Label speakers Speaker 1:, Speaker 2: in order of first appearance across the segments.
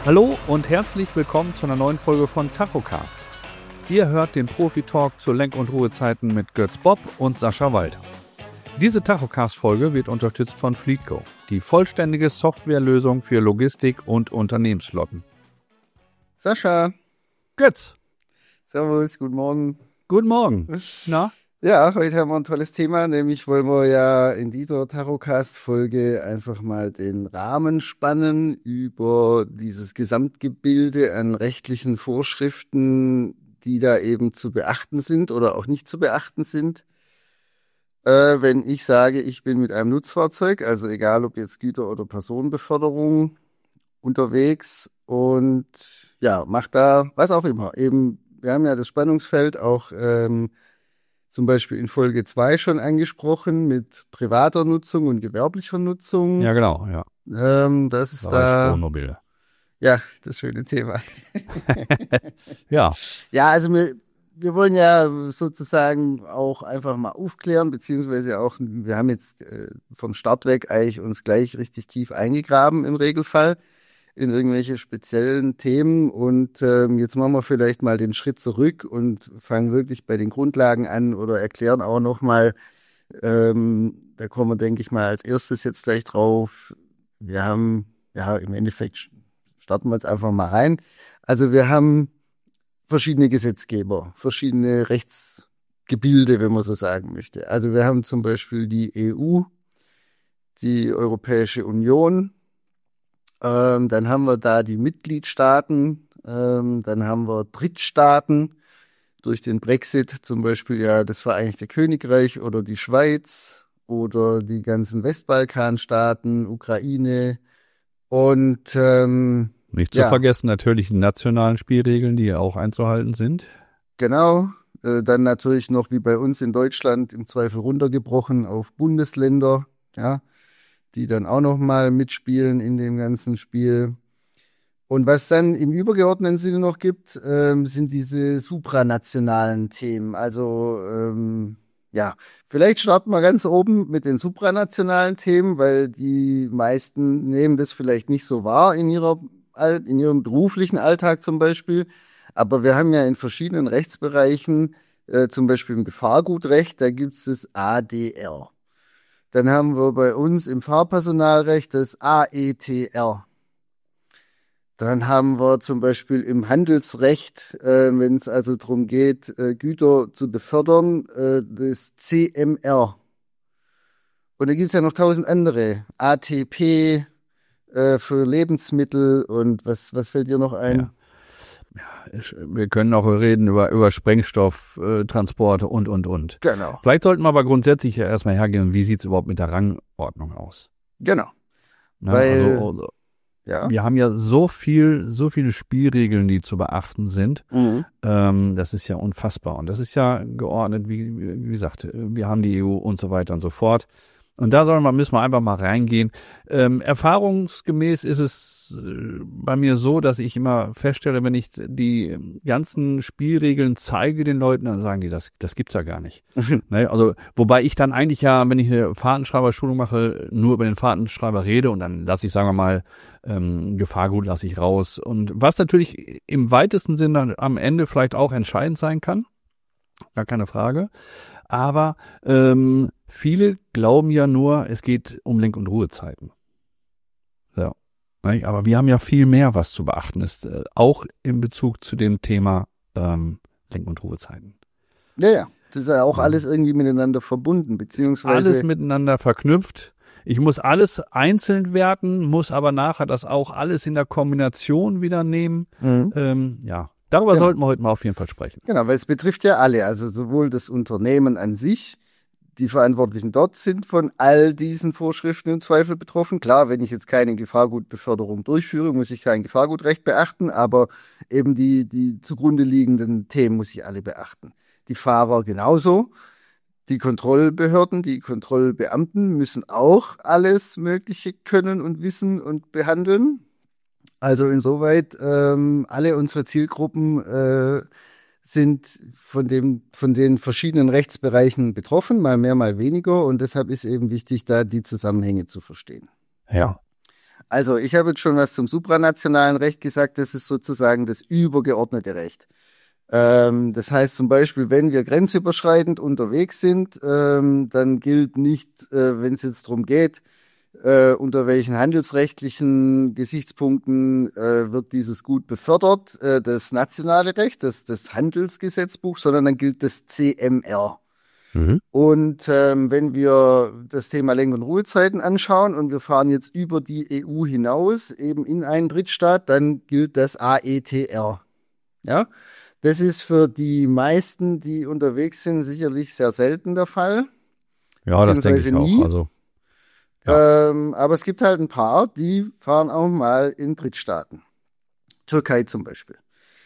Speaker 1: Hallo und herzlich willkommen zu einer neuen Folge von Tachocast. Ihr hört den Profi-Talk zu Lenk- und Ruhezeiten mit Götz Bob und Sascha Walter. Diese Tachocast-Folge wird unterstützt von Fleetgo, die vollständige Softwarelösung für Logistik und Unternehmensflotten.
Speaker 2: Sascha.
Speaker 1: Götz.
Speaker 2: Servus, guten Morgen.
Speaker 1: Guten Morgen. Na?
Speaker 2: Ja, heute haben wir ein tolles Thema, nämlich wollen wir ja in dieser Tarotcast-Folge einfach mal den Rahmen spannen über dieses Gesamtgebilde an rechtlichen Vorschriften, die da eben zu beachten sind oder auch nicht zu beachten sind. Wenn ich sage, ich bin mit einem Nutzfahrzeug, also egal ob jetzt Güter- oder Personenbeförderung, unterwegs und ja, mach da was auch immer. Eben, wir haben ja das Spannungsfeld auch zum Beispiel in Folge 2 schon angesprochen mit privater Nutzung und gewerblicher Nutzung.
Speaker 1: Ja, genau, ja.
Speaker 2: Das ist da
Speaker 1: Wohnmobile.
Speaker 2: ja das schöne Thema.
Speaker 1: Ja.
Speaker 2: Ja, also wir wollen ja sozusagen auch einfach mal aufklären, beziehungsweise auch, wir haben jetzt vom Start weg eigentlich uns gleich richtig tief eingegraben im Regelfall in irgendwelche speziellen Themen und jetzt machen wir vielleicht mal den Schritt zurück und fangen wirklich bei den Grundlagen an oder erklären auch nochmal, da kommen wir, denke ich mal, als erstes jetzt gleich drauf. Wir haben, ja, im Endeffekt starten wir jetzt einfach mal rein. Also wir haben verschiedene Gesetzgeber, verschiedene Rechtsgebilde, wenn man so sagen möchte. Also wir haben zum Beispiel die EU, die Europäische Union, dann haben wir da die Mitgliedstaaten, dann haben wir Drittstaaten, durch den Brexit zum Beispiel ja das Vereinigte Königreich oder die Schweiz oder die ganzen Westbalkanstaaten, Ukraine und
Speaker 1: Nicht zu vergessen natürlich die nationalen Spielregeln, die auch einzuhalten sind.
Speaker 2: Genau, dann natürlich noch wie bei uns in Deutschland im Zweifel runtergebrochen auf Bundesländer, ja, die dann auch noch mal mitspielen in dem ganzen Spiel. Und was dann im übergeordneten Sinne noch gibt, sind diese supranationalen Themen. Also ja, vielleicht starten wir ganz oben mit den supranationalen Themen, weil die meisten nehmen das vielleicht nicht so wahr in ihrem beruflichen Alltag zum Beispiel. Aber wir haben ja in verschiedenen Rechtsbereichen, zum Beispiel im Gefahrgutrecht, da gibt es das ADR. Dann haben wir bei uns im Fahrpersonalrecht das AETR. Dann haben wir zum Beispiel im Handelsrecht, wenn es also darum geht, Güter zu befördern, das CMR. Und da gibt es ja noch 1000 andere. ATP für Lebensmittel und was fällt dir noch ein?
Speaker 1: Ja. Wir können auch reden über Sprengstofftransporte und.
Speaker 2: Genau.
Speaker 1: Vielleicht sollten wir aber grundsätzlich ja erstmal hergehen, wie sieht es überhaupt mit der Rangordnung aus?
Speaker 2: Genau.
Speaker 1: Ne?
Speaker 2: Weil,
Speaker 1: also,
Speaker 2: ja.
Speaker 1: Wir haben ja so viele Spielregeln, die zu beachten sind.
Speaker 2: Mhm.
Speaker 1: Das ist ja unfassbar. Und das ist ja geordnet, wie gesagt, wir haben die EU und so weiter und so fort. Und da müssen wir einfach mal reingehen. Erfahrungsgemäß ist es bei mir so, dass ich immer feststelle, wenn ich die ganzen Spielregeln zeige den Leuten, dann sagen die, das gibt's ja gar nicht. Ne? Also, wobei ich dann eigentlich ja, wenn ich eine Fahrtenschreiberschulung mache, nur über den Fahrtenschreiber rede und dann lasse ich, sagen wir mal, Gefahrgut lasse ich raus. Und was natürlich im weitesten Sinne am Ende vielleicht auch entscheidend sein kann, gar keine Frage. Aber viele glauben ja nur, es geht um Lenk- und Ruhezeiten. Ja. Aber wir haben ja viel mehr, was zu beachten ist, auch in Bezug zu dem Thema Lenk- und Ruhezeiten.
Speaker 2: Ja. Das ist ja auch alles irgendwie miteinander verbunden, beziehungsweise
Speaker 1: alles miteinander verknüpft. Ich muss alles einzeln werten, muss aber nachher das auch alles in der Kombination wieder nehmen. Ja. Darüber sollten wir heute mal auf jeden Fall sprechen.
Speaker 2: Genau, weil es betrifft ja alle, also sowohl das Unternehmen an sich, die Verantwortlichen dort sind von all diesen Vorschriften im Zweifel betroffen. Klar, wenn ich jetzt keine Gefahrgutbeförderung durchführe, muss ich kein Gefahrgutrecht beachten, aber eben die zugrunde liegenden Themen muss ich alle beachten. Die Fahrer genauso. Die Kontrollbehörden, die Kontrollbeamten müssen auch alles Mögliche können und wissen und behandeln. Also insoweit, alle unsere Zielgruppen sind von den verschiedenen Rechtsbereichen betroffen, mal mehr, mal weniger. Und deshalb ist eben wichtig, da die Zusammenhänge zu verstehen.
Speaker 1: Ja.
Speaker 2: Also ich habe jetzt schon was zum supranationalen Recht gesagt, das ist sozusagen das übergeordnete Recht. Das heißt zum Beispiel, wenn wir grenzüberschreitend unterwegs sind, dann gilt nicht, wenn es jetzt darum geht, unter welchen handelsrechtlichen Gesichtspunkten wird dieses Gut befördert, das nationale Recht, das Handelsgesetzbuch, sondern dann gilt das CMR. Und wenn wir das Thema Lenk- und Ruhezeiten anschauen und wir fahren jetzt über die EU hinaus, eben in einen Drittstaat, dann gilt das AETR. Ja, das ist für die meisten, die unterwegs sind, sicherlich sehr selten der Fall.
Speaker 1: Ja, das denke ich
Speaker 2: nie.
Speaker 1: auch. Also,
Speaker 2: aber es gibt halt ein paar, die fahren auch mal in Drittstaaten. Türkei zum Beispiel.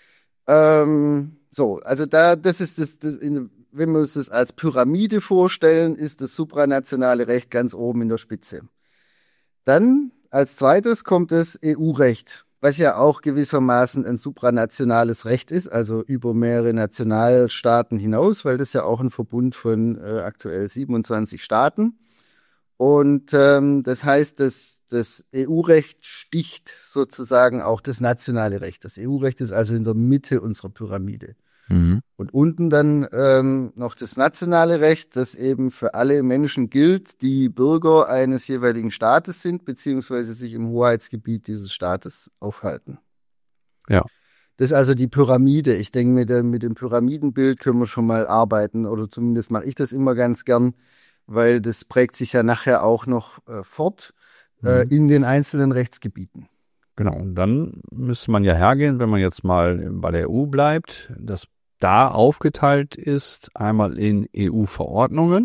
Speaker 2: Also das ist wenn wir uns das als Pyramide vorstellen, ist das supranationale Recht ganz oben in der Spitze. Dann als zweites kommt das EU-Recht, was ja auch gewissermaßen ein supranationales Recht ist, also über mehrere Nationalstaaten hinaus, weil das ja auch ein Verbund von aktuell 27 Staaten. Und das heißt, das EU-Recht sticht sozusagen auch das nationale Recht. Das EU-Recht ist also in der Mitte unserer Pyramide. Und unten dann noch das nationale Recht, das eben für alle Menschen gilt, die Bürger eines jeweiligen Staates sind, beziehungsweise sich im Hoheitsgebiet dieses Staates aufhalten.
Speaker 1: Ja.
Speaker 2: Das ist also die Pyramide. Ich denke, mit dem Pyramidenbild können wir schon mal arbeiten, oder zumindest mache ich das immer ganz gern, weil das prägt sich ja nachher auch noch fort in den einzelnen Rechtsgebieten.
Speaker 1: Genau, und dann müsste man ja hergehen, wenn man jetzt mal bei der EU bleibt, dass da aufgeteilt ist, einmal in EU-Verordnungen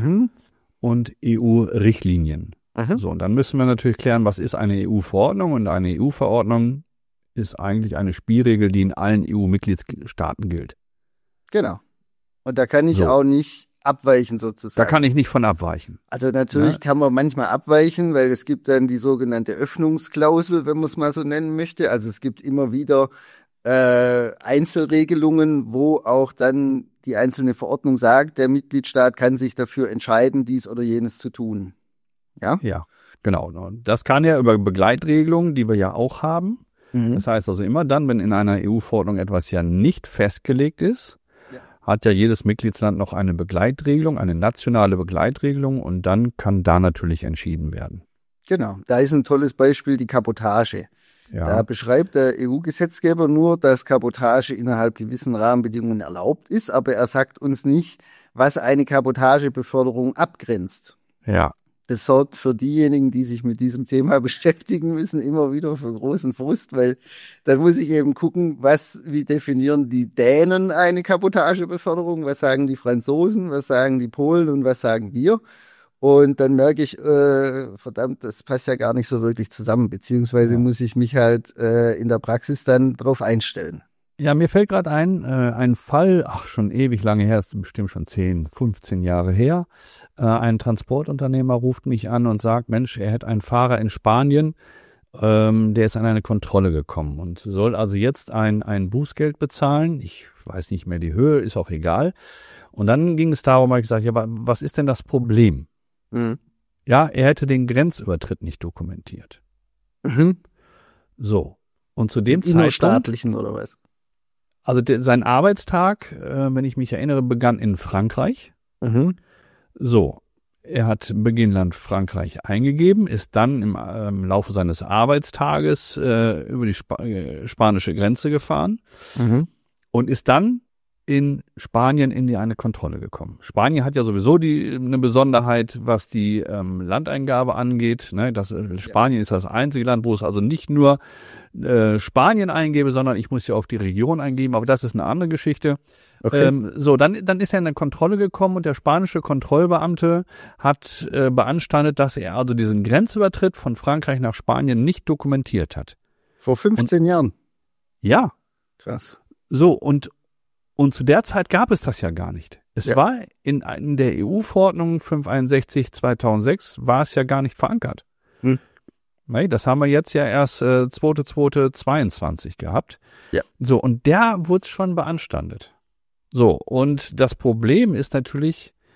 Speaker 1: und EU-Richtlinien. So, und dann müssen wir natürlich klären, was ist eine EU-Verordnung? Und eine EU-Verordnung ist eigentlich eine Spielregel, die in allen EU-Mitgliedstaaten gilt.
Speaker 2: Genau. Und da kann ich auch nicht abweichen sozusagen.
Speaker 1: Da kann ich nicht von abweichen.
Speaker 2: Also natürlich kann man manchmal abweichen, weil es gibt dann die sogenannte Öffnungsklausel, wenn man es mal so nennen möchte. Also es gibt immer wieder Einzelregelungen, wo auch dann die einzelne Verordnung sagt, der Mitgliedstaat kann sich dafür entscheiden, dies oder jenes zu tun. Ja?
Speaker 1: Ja, genau. Das kann ja über Begleitregelungen, die wir ja auch haben. Das heißt also immer dann, wenn in einer EU-Verordnung etwas ja nicht festgelegt ist, hat ja jedes Mitgliedsland noch eine Begleitregelung, eine nationale Begleitregelung, und dann kann da natürlich entschieden werden.
Speaker 2: Genau, da ist ein tolles Beispiel die Kabotage. Ja. Da beschreibt der EU-Gesetzgeber nur, dass Kabotage innerhalb gewissen Rahmenbedingungen erlaubt ist, aber er sagt uns nicht, was eine Kabotagebeförderung abgrenzt.
Speaker 1: Ja.
Speaker 2: Das sorgt für diejenigen, die sich mit diesem Thema beschäftigen müssen, immer wieder für großen Frust, weil dann muss ich eben gucken, wie definieren die Dänen eine Kabotagebeförderung, was sagen die Franzosen, was sagen die Polen und was sagen wir. Und dann merke ich, verdammt, das passt ja gar nicht so wirklich zusammen, beziehungsweise muss ich mich halt in der Praxis dann drauf einstellen.
Speaker 1: Ja, mir fällt gerade ein Fall, schon ewig lange her, ist bestimmt schon 10, 15 Jahre her. Ein Transportunternehmer ruft mich an und sagt, Mensch, er hätte einen Fahrer in Spanien, der ist an eine Kontrolle gekommen und soll also jetzt ein Bußgeld bezahlen. Ich weiß nicht mehr die Höhe, ist auch egal. Und dann ging es darum, habe ich gesagt, ja, aber was ist denn das Problem? Ja, er hätte den Grenzübertritt nicht dokumentiert. So. Und zu dem Zeitpunkt.
Speaker 2: Innerstaatlichen oder was?
Speaker 1: Also sein Arbeitstag, wenn ich mich erinnere, begann in Frankreich. So. Er hat Beginnland Frankreich eingegeben, ist dann im Laufe seines Arbeitstages über die spanische Grenze gefahren und ist dann in Spanien in eine Kontrolle gekommen. Spanien hat ja sowieso eine Besonderheit, was die Landeingabe angeht. Ne? Spanien ist das einzige Land, wo es also nicht nur Spanien eingebe, sondern ich muss ja auf die Region eingeben. Aber das ist eine andere Geschichte. Okay. Dann ist er in eine Kontrolle gekommen und der spanische Kontrollbeamte hat beanstandet, dass er also diesen Grenzübertritt von Frankreich nach Spanien nicht dokumentiert hat.
Speaker 2: Vor 15 Jahren?
Speaker 1: Ja.
Speaker 2: Krass.
Speaker 1: So, und zu der Zeit gab es das ja gar nicht. Es war in der EU-Verordnung 561/2006 war es ja gar nicht verankert. Nee, das haben wir jetzt ja erst 2.2.22 gehabt. Ja. So, und der wurde schon beanstandet. So, und das Problem ist natürlich,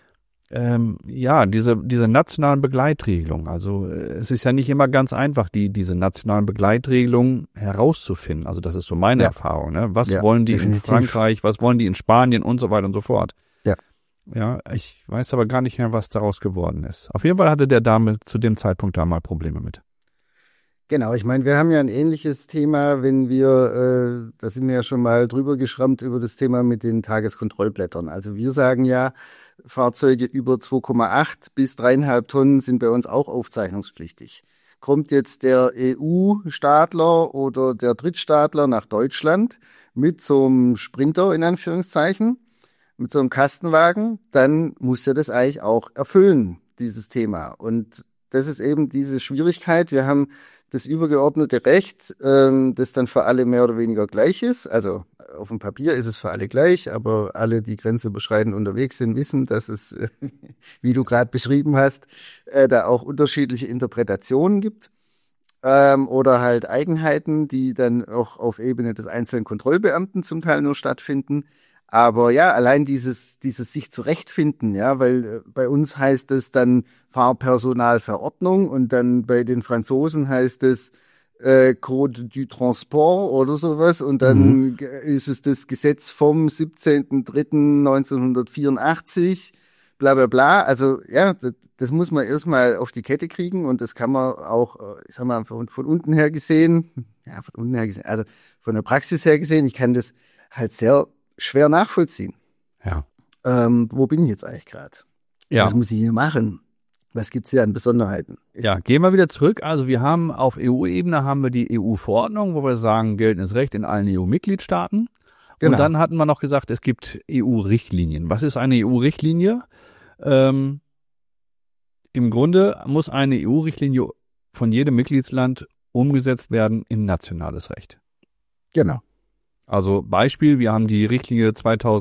Speaker 1: diese nationalen Begleitregelungen. Also es ist ja nicht immer ganz einfach, diese nationalen Begleitregelungen herauszufinden. Also das ist so meine Erfahrung. Ne? Was wollen die definitiv in Frankreich, was wollen die in Spanien und so weiter und so fort. Ja, ich weiß aber gar nicht mehr, was daraus geworden ist. Auf jeden Fall hatte der Dame zu dem Zeitpunkt da mal Probleme mit.
Speaker 2: Genau, ich meine, wir haben ja ein ähnliches Thema, wenn wir, da sind wir ja schon mal drüber geschrammt über das Thema mit den Tageskontrollblättern. Also wir sagen ja, Fahrzeuge über 2,8 bis 3,5 Tonnen sind bei uns auch aufzeichnungspflichtig. Kommt jetzt der EU-Staatler oder der Drittstaatler nach Deutschland mit so einem Sprinter in Anführungszeichen, mit so einem Kastenwagen, dann muss er das eigentlich auch erfüllen, dieses Thema. Und das ist eben diese Schwierigkeit. Wir haben das übergeordnete Recht, das dann für alle mehr oder weniger gleich ist. Also auf dem Papier ist es für alle gleich, aber alle, die grenzüberschreitend unterwegs sind, wissen, dass es, wie du gerade beschrieben hast, da auch unterschiedliche Interpretationen gibt. Oder halt Eigenheiten, die dann auch auf Ebene des einzelnen Kontrollbeamten zum Teil nur stattfinden. Aber ja, allein dieses sich zurechtfinden, ja, weil bei uns heißt es dann Fahrpersonalverordnung und dann bei den Franzosen heißt es Code du Transport oder sowas und dann ist es das Gesetz vom 17.03.1984, bla bla bla. Also ja, das muss man erstmal auf die Kette kriegen und das kann man auch, ich sag mal, von unten her gesehen, also von der Praxis her gesehen, ich kann das halt sehr schwer nachvollziehen.
Speaker 1: Ja.
Speaker 2: Wo bin ich jetzt eigentlich gerade?
Speaker 1: Ja.
Speaker 2: Was muss ich hier machen? Was gibt's hier an Besonderheiten?
Speaker 1: Ja, gehen wir wieder zurück. Also wir haben auf EU-Ebene haben wir die EU-Verordnung, wo wir sagen, geltendes Recht in allen EU-Mitgliedstaaten. Genau. Und dann hatten wir noch gesagt, es gibt EU-Richtlinien. Was ist eine EU-Richtlinie? Im Grunde muss eine EU-Richtlinie von jedem Mitgliedsland umgesetzt werden in nationales Recht.
Speaker 2: Genau.
Speaker 1: Also Beispiel, wir haben die Richtlinie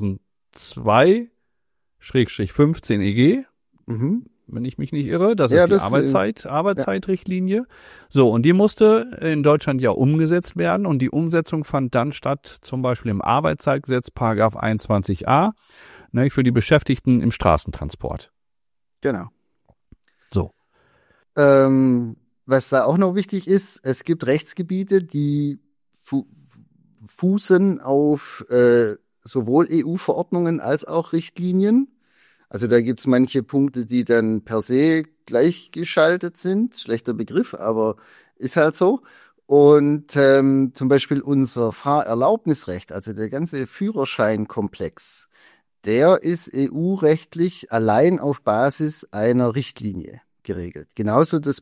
Speaker 1: 2002/15 EG, wenn ich mich nicht irre. Das ist die Arbeitszeitrichtlinie. Ja. So, und die musste in Deutschland ja umgesetzt werden und die Umsetzung fand dann statt, zum Beispiel im Arbeitszeitgesetz, Paragraph 21a, ne, für die Beschäftigten im Straßentransport.
Speaker 2: Genau.
Speaker 1: So.
Speaker 2: Was da auch noch wichtig ist, es gibt Rechtsgebiete, die fußen auf sowohl EU-Verordnungen als auch Richtlinien. Also da gibt's manche Punkte, die dann per se gleichgeschaltet sind. Schlechter Begriff, aber ist halt so. Und zum Beispiel unser Fahrerlaubnisrecht, also der ganze Führerscheinkomplex, der ist EU-rechtlich allein auf Basis einer Richtlinie geregelt. Genauso das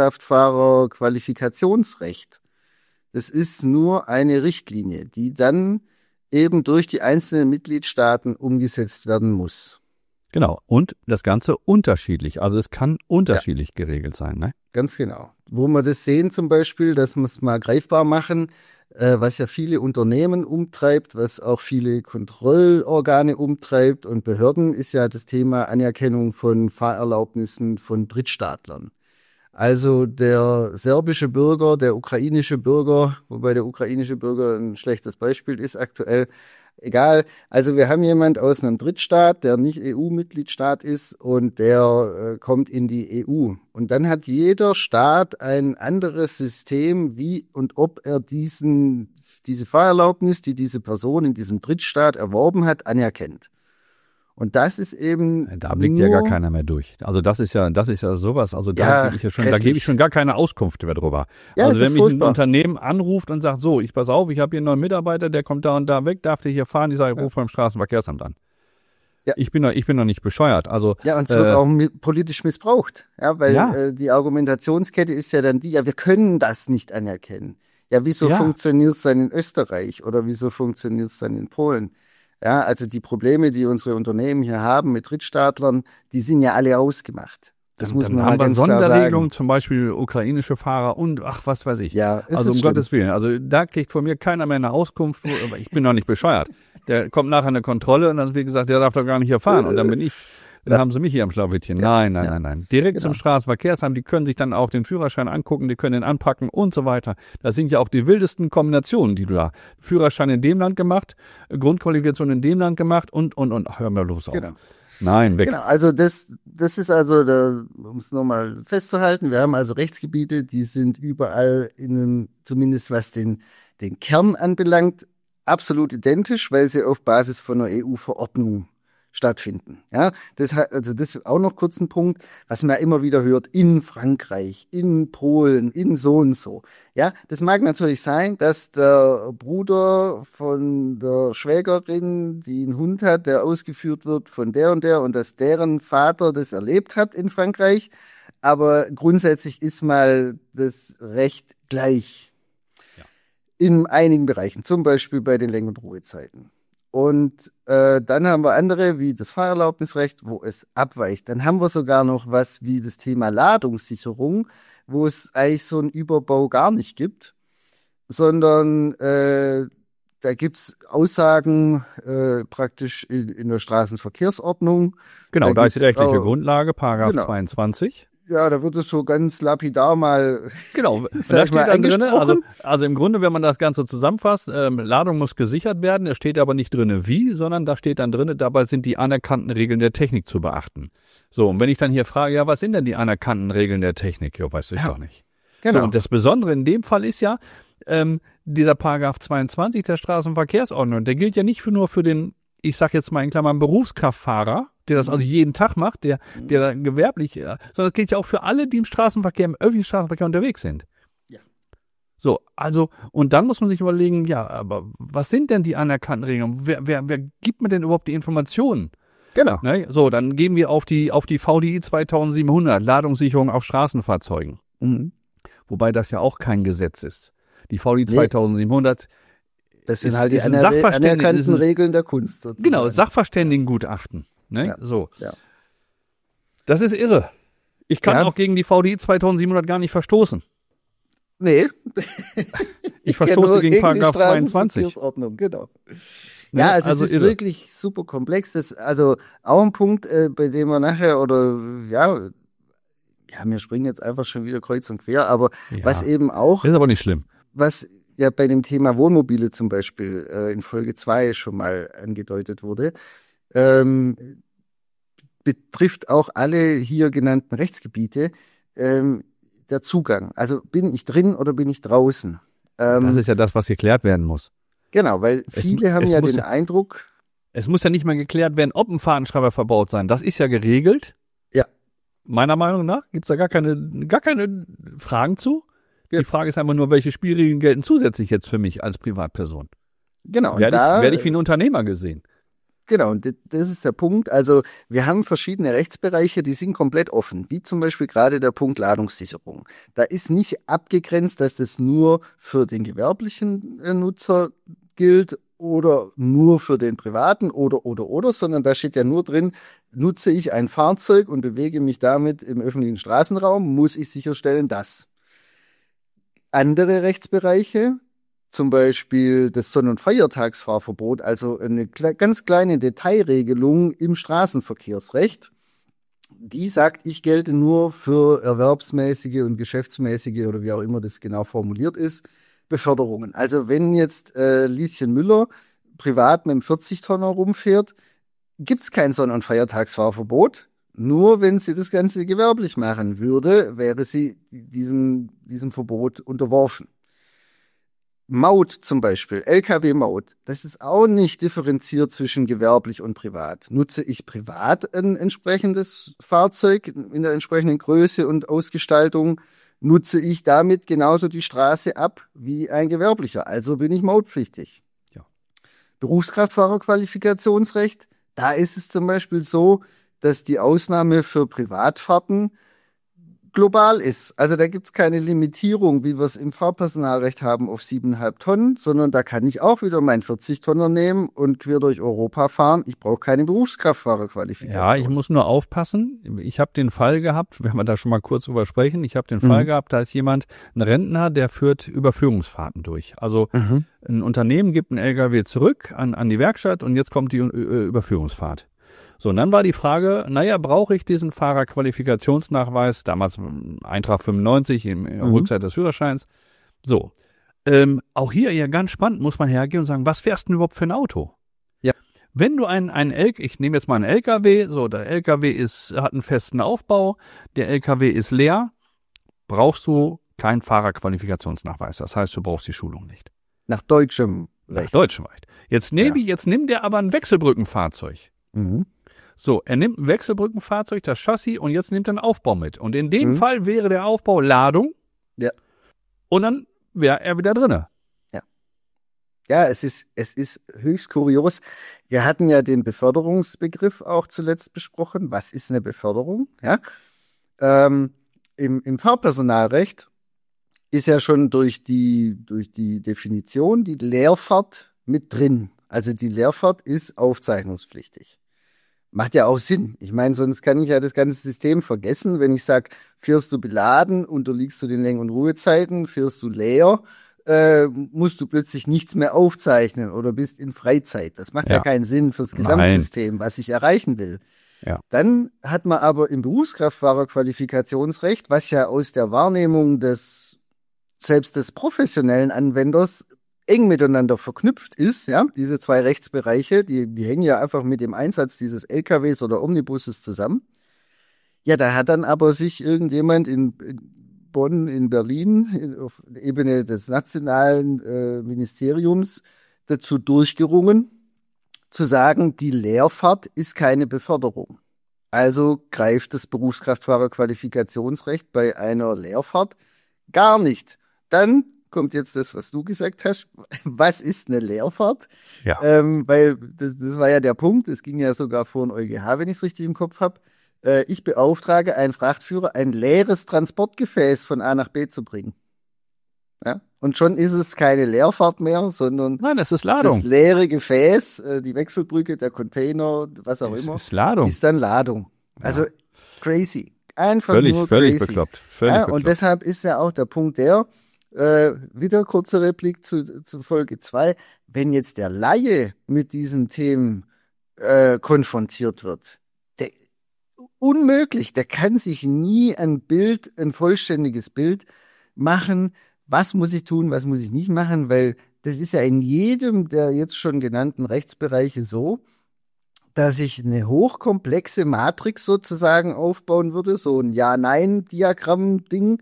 Speaker 2: Berufskraftfahrer-Qualifikationsrecht. Das ist nur eine Richtlinie, die dann eben durch die einzelnen Mitgliedstaaten umgesetzt werden muss.
Speaker 1: Genau. Und das Ganze unterschiedlich. Also es kann unterschiedlich geregelt sein, ne?
Speaker 2: Ganz genau. Wo wir das sehen zum Beispiel, dass wir es mal greifbar machen, was ja viele Unternehmen umtreibt, was auch viele Kontrollorgane umtreibt und Behörden, ist ja das Thema Anerkennung von Fahrerlaubnissen von Drittstaatlern. Also der serbische Bürger, der ukrainische Bürger, wobei der ukrainische Bürger ein schlechtes Beispiel ist aktuell, egal. Also wir haben jemand aus einem Drittstaat, der nicht EU-Mitgliedstaat ist und der kommt in die EU. Und dann hat jeder Staat ein anderes System, wie und ob er diese Fahrerlaubnis, die diese Person in diesem Drittstaat erworben hat, anerkennt. Und das ist eben.
Speaker 1: Da blickt ja gar keiner mehr durch. Also das ist ja sowas. Also da gebe ich schon gar keine Auskunft mehr drüber.
Speaker 2: Ja,
Speaker 1: also wenn mich
Speaker 2: furchtbar.
Speaker 1: ein Unternehmen anruft und sagt, so, pass auf, ich habe hier einen neuen Mitarbeiter, der kommt da und da weg, darf der hier fahren? Ich sage, ich rufe beim Straßenverkehrsamt an. Ja. Ich bin noch nicht bescheuert. Also
Speaker 2: ja, und es wird auch politisch missbraucht. Ja, weil die Argumentationskette ist ja dann die, ja, wir können das nicht anerkennen. Ja, wieso funktioniert es dann in Österreich oder wieso funktioniert es dann in Polen? Ja, also die Probleme, die unsere Unternehmen hier haben mit Drittstaatlern, die sind ja alle ausgemacht. Das muss man halt ganz klar sagen.
Speaker 1: Sonderregelungen, zum Beispiel ukrainische Fahrer und was weiß ich.
Speaker 2: Ja,
Speaker 1: also um Gottes Willen. Also da kriegt von mir keiner mehr eine Auskunft, aber ich bin noch nicht bescheuert. Der kommt nachher eine Kontrolle und dann wird gesagt, der darf doch gar nicht hier fahren. Und dann haben sie mich hier am Schlauchwittchen. Nein. Direkt zum Straßenverkehrsamt, die können sich dann auch den Führerschein angucken, die können den anpacken und so weiter. Das sind ja auch die wildesten Kombinationen, die du da. Führerschein in dem Land gemacht, Grundqualifikation in dem Land gemacht und hör mal los auf.
Speaker 2: Genau.
Speaker 1: Nein, weg.
Speaker 2: Genau, also das ist also, um es nochmal festzuhalten, wir haben also Rechtsgebiete, die sind überall zumindest was den Kern anbelangt, absolut identisch, weil sie auf Basis von einer EU-Verordnung stattfinden. Ja, also das ist auch noch kurz ein Punkt, was man immer wieder hört, in Frankreich, in Polen, in so und so. Ja, das mag natürlich sein, dass der Bruder von der Schwägerin, die einen Hund hat, der ausgeführt wird von der und dass deren Vater das erlebt hat in Frankreich. Aber grundsätzlich ist mal das Recht gleich. Ja. In einigen Bereichen, zum Beispiel bei den Lenk- und Ruhezeiten. Und dann haben wir andere, wie das Fahrerlaubnisrecht, wo es abweicht. Dann haben wir sogar noch was wie das Thema Ladungssicherung, wo es eigentlich so einen Überbau gar nicht gibt, sondern da gibt's Aussagen praktisch in der Straßenverkehrsordnung.
Speaker 1: Genau, da ist die rechtliche Grundlage, Paragraph
Speaker 2: genau.
Speaker 1: 22.
Speaker 2: Ja, da wird es so ganz lapidar mal.
Speaker 1: Genau, da steht dann drin, also im Grunde, wenn man das Ganze zusammenfasst, Ladung muss gesichert werden, es steht aber nicht drin wie, sondern da steht dann drin, dabei sind die anerkannten Regeln der Technik zu beachten. So, und wenn ich dann hier frage, ja, was sind denn die anerkannten Regeln der Technik? Ja, weißt du doch nicht.
Speaker 2: Genau.
Speaker 1: So, und das Besondere in dem Fall ist ja, dieser Paragraph 22 der Straßenverkehrsordnung, der gilt ja nicht nur für den, ich sag jetzt mal in Klammern, Berufskraftfahrer, der das also jeden Tag macht, der gewerblich, sondern das gilt ja auch für alle, die im Straßenverkehr, im öffentlichen Straßenverkehr unterwegs sind.
Speaker 2: Ja.
Speaker 1: So, also, und dann muss man sich überlegen, ja, aber was sind denn die anerkannten Regeln? Wer gibt mir denn überhaupt die Informationen?
Speaker 2: Genau.
Speaker 1: Ne? So, dann gehen wir auf die VDI 2700, Ladungssicherung auf Straßenfahrzeugen.
Speaker 2: Mhm.
Speaker 1: Wobei das ja auch kein Gesetz ist. Die VDI 2700
Speaker 2: das sind halt die anerkannten Regeln der Kunst sozusagen.
Speaker 1: Genau, Sachverständigengutachten. Ne?
Speaker 2: Ja.
Speaker 1: So.
Speaker 2: Ja.
Speaker 1: Das ist irre. Ich kann auch gegen die VDI 2700 gar nicht verstoßen.
Speaker 2: Nee.
Speaker 1: Ich verstoße gegen Paragraph 22.
Speaker 2: Genau. Ja, also es ist wirklich super komplex. Das ist also auch ein Punkt, bei dem wir nachher ja, wir springen jetzt einfach schon wieder kreuz und quer, aber was eben auch.
Speaker 1: Ist aber nicht schlimm.
Speaker 2: Was ja bei dem Thema Wohnmobile zum Beispiel in Folge 2 schon mal angedeutet wurde, betrifft auch alle hier genannten Rechtsgebiete der Zugang. Also bin ich drin oder bin ich draußen?
Speaker 1: Das ist ja das, was geklärt werden muss.
Speaker 2: Genau, weil viele haben ja den Eindruck.
Speaker 1: Es muss ja nicht mal geklärt werden, ob ein Fahrtenschreiber verbaut sein. Das ist ja geregelt.
Speaker 2: Ja.
Speaker 1: Meiner Meinung nach gibt's da gar keine Fragen zu. Ja. Die Frage ist einfach nur, welche Spielregeln gelten zusätzlich jetzt für mich als Privatperson?
Speaker 2: Genau.
Speaker 1: Werde ich wie ein Unternehmer gesehen?
Speaker 2: Genau, und das ist der Punkt. Also wir haben verschiedene Rechtsbereiche, die sind komplett offen, wie zum Beispiel gerade der Punkt Ladungssicherung. Da ist nicht abgegrenzt, dass das nur für den gewerblichen Nutzer gilt oder nur für den privaten oder, sondern da steht ja nur drin, nutze ich ein Fahrzeug und bewege mich damit im öffentlichen Straßenraum, muss ich sicherstellen, dass. Andere Rechtsbereiche, zum Beispiel das Sonn- und Feiertagsfahrverbot, also eine ganz kleine Detailregelung im Straßenverkehrsrecht, die sagt, ich gelte nur für erwerbsmäßige und geschäftsmäßige oder wie auch immer das genau formuliert ist, Beförderungen. Also wenn jetzt Lieschen Müller privat mit einem 40-Tonner rumfährt, gibt's kein Sonn- und Feiertagsfahrverbot. Nur wenn sie das Ganze gewerblich machen würde, wäre sie diesem Verbot unterworfen. Maut zum Beispiel, Lkw-Maut, das ist auch nicht differenziert zwischen gewerblich und privat. Nutze ich privat ein entsprechendes Fahrzeug in der entsprechenden Größe und Ausgestaltung, nutze ich damit genauso die Straße ab wie ein Gewerblicher. Also bin ich mautpflichtig.
Speaker 1: Ja.
Speaker 2: Berufskraftfahrerqualifikationsrecht, da ist es zum Beispiel so, dass die Ausnahme für Privatfahrten global ist. Also da gibt's keine Limitierung, wie wir es im Fahrpersonalrecht haben, auf 7,5 Tonnen, sondern da kann ich auch wieder meinen 40-Tonner nehmen und quer durch Europa fahren. Ich brauche keine Berufskraftfahrerqualifikation.
Speaker 1: Ja, ich muss nur aufpassen. Ich habe den Fall gehabt, wenn wir da schon mal kurz drüber sprechen, ich habe den Fall gehabt, da ist jemand, ein Rentner, der führt Überführungsfahrten durch. Also ein Unternehmen gibt einen LKW zurück an die Werkstatt und jetzt kommt die Überführungsfahrt. So, und dann war die Frage, brauche ich diesen Fahrerqualifikationsnachweis, damals Eintrag 95 im Rückseite des Führerscheins. So, auch hier ja ganz spannend, muss man hergehen und sagen, was fährst du denn überhaupt für ein Auto?
Speaker 2: Ja.
Speaker 1: Wenn du ich nehme jetzt mal einen LKW, so, der LKW hat einen festen Aufbau, der LKW ist leer, brauchst du keinen Fahrerqualifikationsnachweis. Das heißt, du brauchst die Schulung nicht.
Speaker 2: Nach deutschem Recht.
Speaker 1: Nach deutschem Recht. Jetzt nimmt der aber ein Wechselbrückenfahrzeug.
Speaker 2: Mhm.
Speaker 1: So, er nimmt ein Wechselbrückenfahrzeug, das Chassis, und jetzt nimmt er einen Aufbau mit. Und in dem Fall wäre der Aufbau Ladung.
Speaker 2: Ja.
Speaker 1: Und dann wäre er wieder drinne.
Speaker 2: Ja, es ist höchst kurios. Wir hatten ja den Beförderungsbegriff auch zuletzt besprochen. Was ist eine Beförderung? Ja. Im Fahrpersonalrecht ist ja schon durch die Definition die Lehrfahrt mit drin. Also die Lehrfahrt ist aufzeichnungspflichtig. Macht ja auch Sinn. Ich meine, sonst kann ich ja das ganze System vergessen, wenn ich sage, fährst du beladen, unterliegst du den Lenk- und Ruhezeiten, fährst du leer, musst du plötzlich nichts mehr aufzeichnen oder bist in Freizeit. Das macht ja keinen Sinn fürs Gesamtsystem, was ich erreichen will.
Speaker 1: Ja.
Speaker 2: Dann hat man aber im Berufskraftfahrerqualifikationsrecht, was ja aus der Wahrnehmung selbst des professionellen Anwenders eng miteinander verknüpft ist, ja, diese zwei Rechtsbereiche, die hängen ja einfach mit dem Einsatz dieses LKWs oder Omnibusses zusammen. Ja, da hat dann aber sich irgendjemand in Bonn, in Berlin, auf der Ebene des nationalen Ministeriums dazu durchgerungen, zu sagen, die Lehrfahrt ist keine Beförderung. Also greift das Berufskraftfahrerqualifikationsrecht bei einer Lehrfahrt gar nicht. Dann kommt jetzt das, was du gesagt hast. Was ist eine Lehrfahrt?
Speaker 1: Ja.
Speaker 2: Weil das war ja der Punkt. Es ging ja sogar vor den EuGH, wenn ich es richtig im Kopf habe. Ich beauftrage einen Frachtführer, ein leeres Transportgefäß von A nach B zu bringen. Ja? Und schon ist es keine Leerfahrt mehr, sondern
Speaker 1: Nein, es ist Ladung.
Speaker 2: das leere Gefäß, die Wechselbrücke, der Container, was auch immer,
Speaker 1: ist Ladung.
Speaker 2: ist dann Ladung. Also crazy. Einfach
Speaker 1: Völlig
Speaker 2: nur crazy.
Speaker 1: bekloppt. Völlig
Speaker 2: Ja,
Speaker 1: bekloppt.
Speaker 2: und deshalb ist ja auch der Punkt wieder kurze Replik zu Folge 2, wenn jetzt der Laie mit diesen Themen konfrontiert wird, unmöglich, der kann sich nie ein vollständiges Bild machen, was muss ich tun, was muss ich nicht machen, weil das ist ja in jedem der jetzt schon genannten Rechtsbereiche so, dass ich eine hochkomplexe Matrix sozusagen aufbauen würde, so ein Ja-Nein-Diagramm-Ding,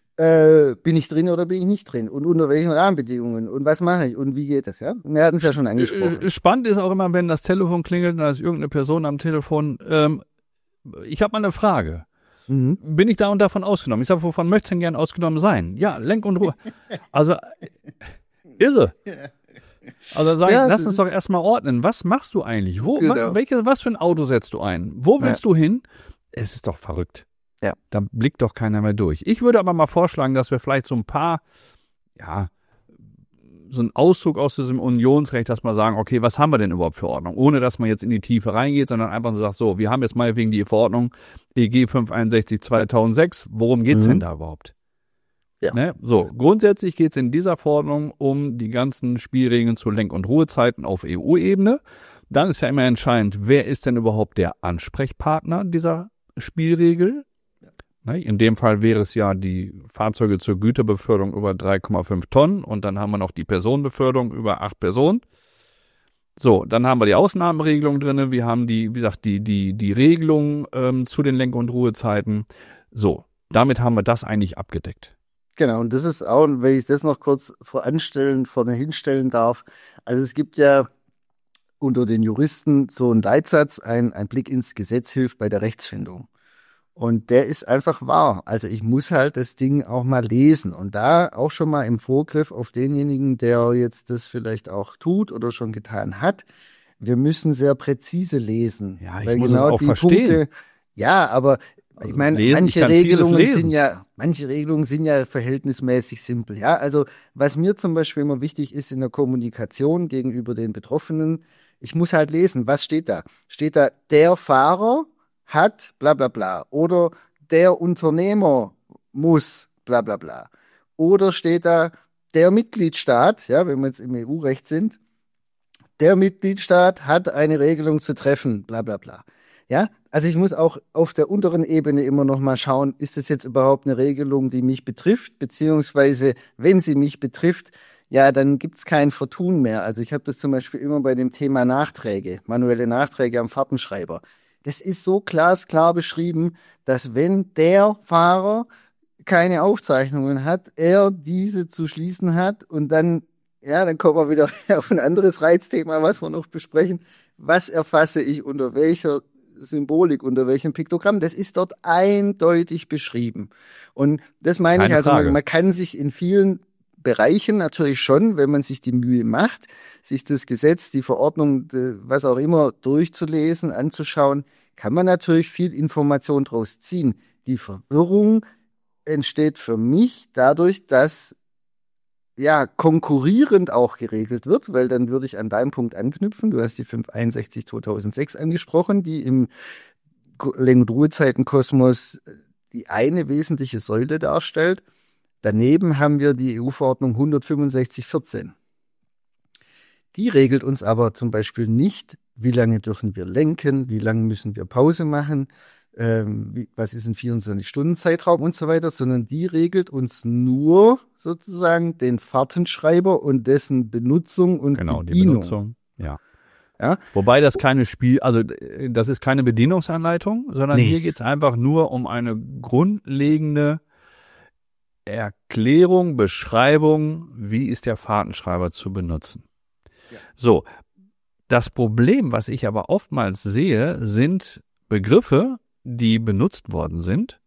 Speaker 2: bin ich drin oder bin ich nicht drin und unter welchen Rahmenbedingungen und was mache ich und wie geht das, ja? Wir hatten es ja schon angesprochen.
Speaker 1: Spannend ist auch immer, wenn das Telefon klingelt und da ist irgendeine Person am Telefon. Ich habe mal eine Frage. Bin ich da und davon ausgenommen? Ich sage, wovon möchtest du denn gern ausgenommen sein? Ja, Lenk und Ruhe. Also, irre. Also lass uns doch erstmal ordnen. Was machst du eigentlich? Was für ein Auto setzt du ein? Wo willst du hin? Es ist doch verrückt.
Speaker 2: Ja.
Speaker 1: Da blickt doch keiner mehr durch. Ich würde aber mal vorschlagen, dass wir vielleicht so ein paar, so einen Auszug aus diesem Unionsrecht, dass wir sagen, okay, was haben wir denn überhaupt für Ordnung? Ohne, dass man jetzt in die Tiefe reingeht, sondern einfach so sagt, so, wir haben jetzt mal wegen die Verordnung EG 561/2006. Worum geht's denn da überhaupt?
Speaker 2: Ja.
Speaker 1: Ne? So, grundsätzlich geht's in dieser Verordnung um die ganzen Spielregeln zu Lenk- und Ruhezeiten auf EU-Ebene. Dann ist ja immer entscheidend, wer ist denn überhaupt der Ansprechpartner dieser Spielregel? In dem Fall wäre es ja die Fahrzeuge zur Güterbeförderung über 3,5 Tonnen und dann haben wir noch die Personenbeförderung über 8 Personen. So, dann haben wir die Ausnahmeregelung drinne, wir haben die Regelung zu den Lenk- und Ruhezeiten. So, damit haben wir das eigentlich abgedeckt.
Speaker 2: Genau, und das ist auch, wenn ich das noch kurz vorne hinstellen darf, also es gibt ja unter den Juristen so einen Leitsatz, ein Blick ins Gesetz hilft bei der Rechtsfindung. Und der ist einfach wahr. Also ich muss halt das Ding auch mal lesen. Und da auch schon mal im Vorgriff auf denjenigen, der jetzt das vielleicht auch tut oder schon getan hat. Wir müssen sehr präzise lesen.
Speaker 1: Ja, ich muss genau es auch verstehen.
Speaker 2: Punkte, ja, aber ich meine, manche Regelungen sind ja verhältnismäßig simpel. Ja, also was mir zum Beispiel immer wichtig ist in der Kommunikation gegenüber den Betroffenen, ich muss halt lesen, was steht da? Steht da, der Fahrer hat bla bla bla oder der Unternehmer muss bla bla bla oder steht da der Mitgliedstaat, ja, wenn wir jetzt im EU-Recht sind, der Mitgliedstaat hat eine Regelung zu treffen, bla bla bla. Ja, also ich muss auch auf der unteren Ebene immer noch mal schauen, ist das jetzt überhaupt eine Regelung, die mich betrifft, beziehungsweise wenn sie mich betrifft, ja, dann gibt's kein Vertun mehr. Also ich habe das zum Beispiel immer bei dem Thema Nachträge, manuelle Nachträge am Fahrtenschreiber. Das ist so glasklar beschrieben, dass wenn der Fahrer keine Aufzeichnungen hat, er diese zu schließen hat und dann, ja, dann kommen wir wieder auf ein anderes Reizthema, was wir noch besprechen. Was erfasse ich unter welcher Symbolik, unter welchem Piktogramm? Das ist dort eindeutig beschrieben. Und das meine
Speaker 1: Keine
Speaker 2: ich, also
Speaker 1: Frage.
Speaker 2: man kann sich in vielen Bereichen natürlich schon, wenn man sich die Mühe macht, sich das Gesetz, die Verordnung, was auch immer durchzulesen, anzuschauen, kann man natürlich viel Information draus ziehen. Die Verwirrung entsteht für mich dadurch, dass ja konkurrierend auch geregelt wird, weil dann würde ich an deinem Punkt anknüpfen. Du hast die 561/2006 angesprochen, die im Lenk- und Ruhezeitenkosmos die eine wesentliche Säule darstellt. Daneben haben wir die EU-Verordnung 165/14. Die regelt uns aber zum Beispiel nicht, wie lange dürfen wir lenken, wie lange müssen wir Pause machen, was ist ein 24-Stunden-Zeitraum und so weiter, sondern die regelt uns nur sozusagen den Fahrtenschreiber und dessen Benutzung und
Speaker 1: Genau, die
Speaker 2: Bedienung.
Speaker 1: Benutzung. Ja.
Speaker 2: Ja?
Speaker 1: Wobei das das ist keine Bedienungsanleitung, sondern
Speaker 2: Nee.
Speaker 1: hier geht es einfach nur um eine grundlegende Erklärung, Beschreibung, wie ist der Fahrtenschreiber zu benutzen.
Speaker 2: Ja.
Speaker 1: So, das Problem, was ich aber oftmals sehe, sind Begriffe, die benutzt worden sind,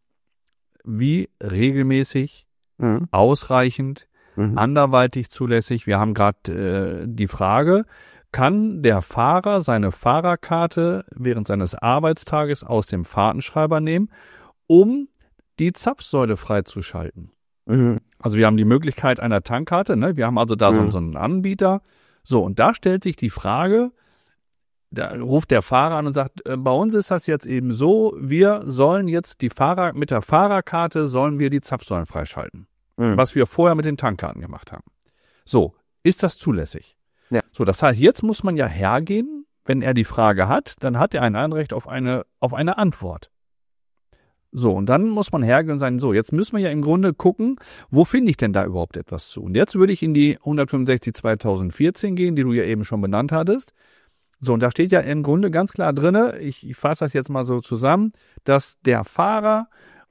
Speaker 1: wie regelmäßig, ausreichend, anderweitig zulässig. Wir haben gerade die Frage, kann der Fahrer seine Fahrerkarte während seines Arbeitstages aus dem Fahrtenschreiber nehmen, um die Zapfsäule freizuschalten? Also wir haben die Möglichkeit einer Tankkarte, ne? Wir haben also da so einen Anbieter. So, und da stellt sich die Frage, da ruft der Fahrer an und sagt, bei uns ist das jetzt eben so, wir sollen jetzt mit der Fahrerkarte sollen wir die Zapfsäulen freischalten. Was wir vorher mit den Tankkarten gemacht haben. So, ist das zulässig?
Speaker 2: Ja.
Speaker 1: So, das heißt, jetzt muss man ja hergehen, wenn er die Frage hat, dann hat er ein Anrecht auf eine Antwort. So, und dann muss man hergehen und sagen, so, jetzt müssen wir ja im Grunde gucken, wo finde ich denn da überhaupt etwas zu? Und jetzt würde ich in die 165/2014 gehen, die du ja eben schon benannt hattest. So, und da steht ja im Grunde ganz klar drinne, ich fasse das jetzt mal so zusammen, dass der Fahrer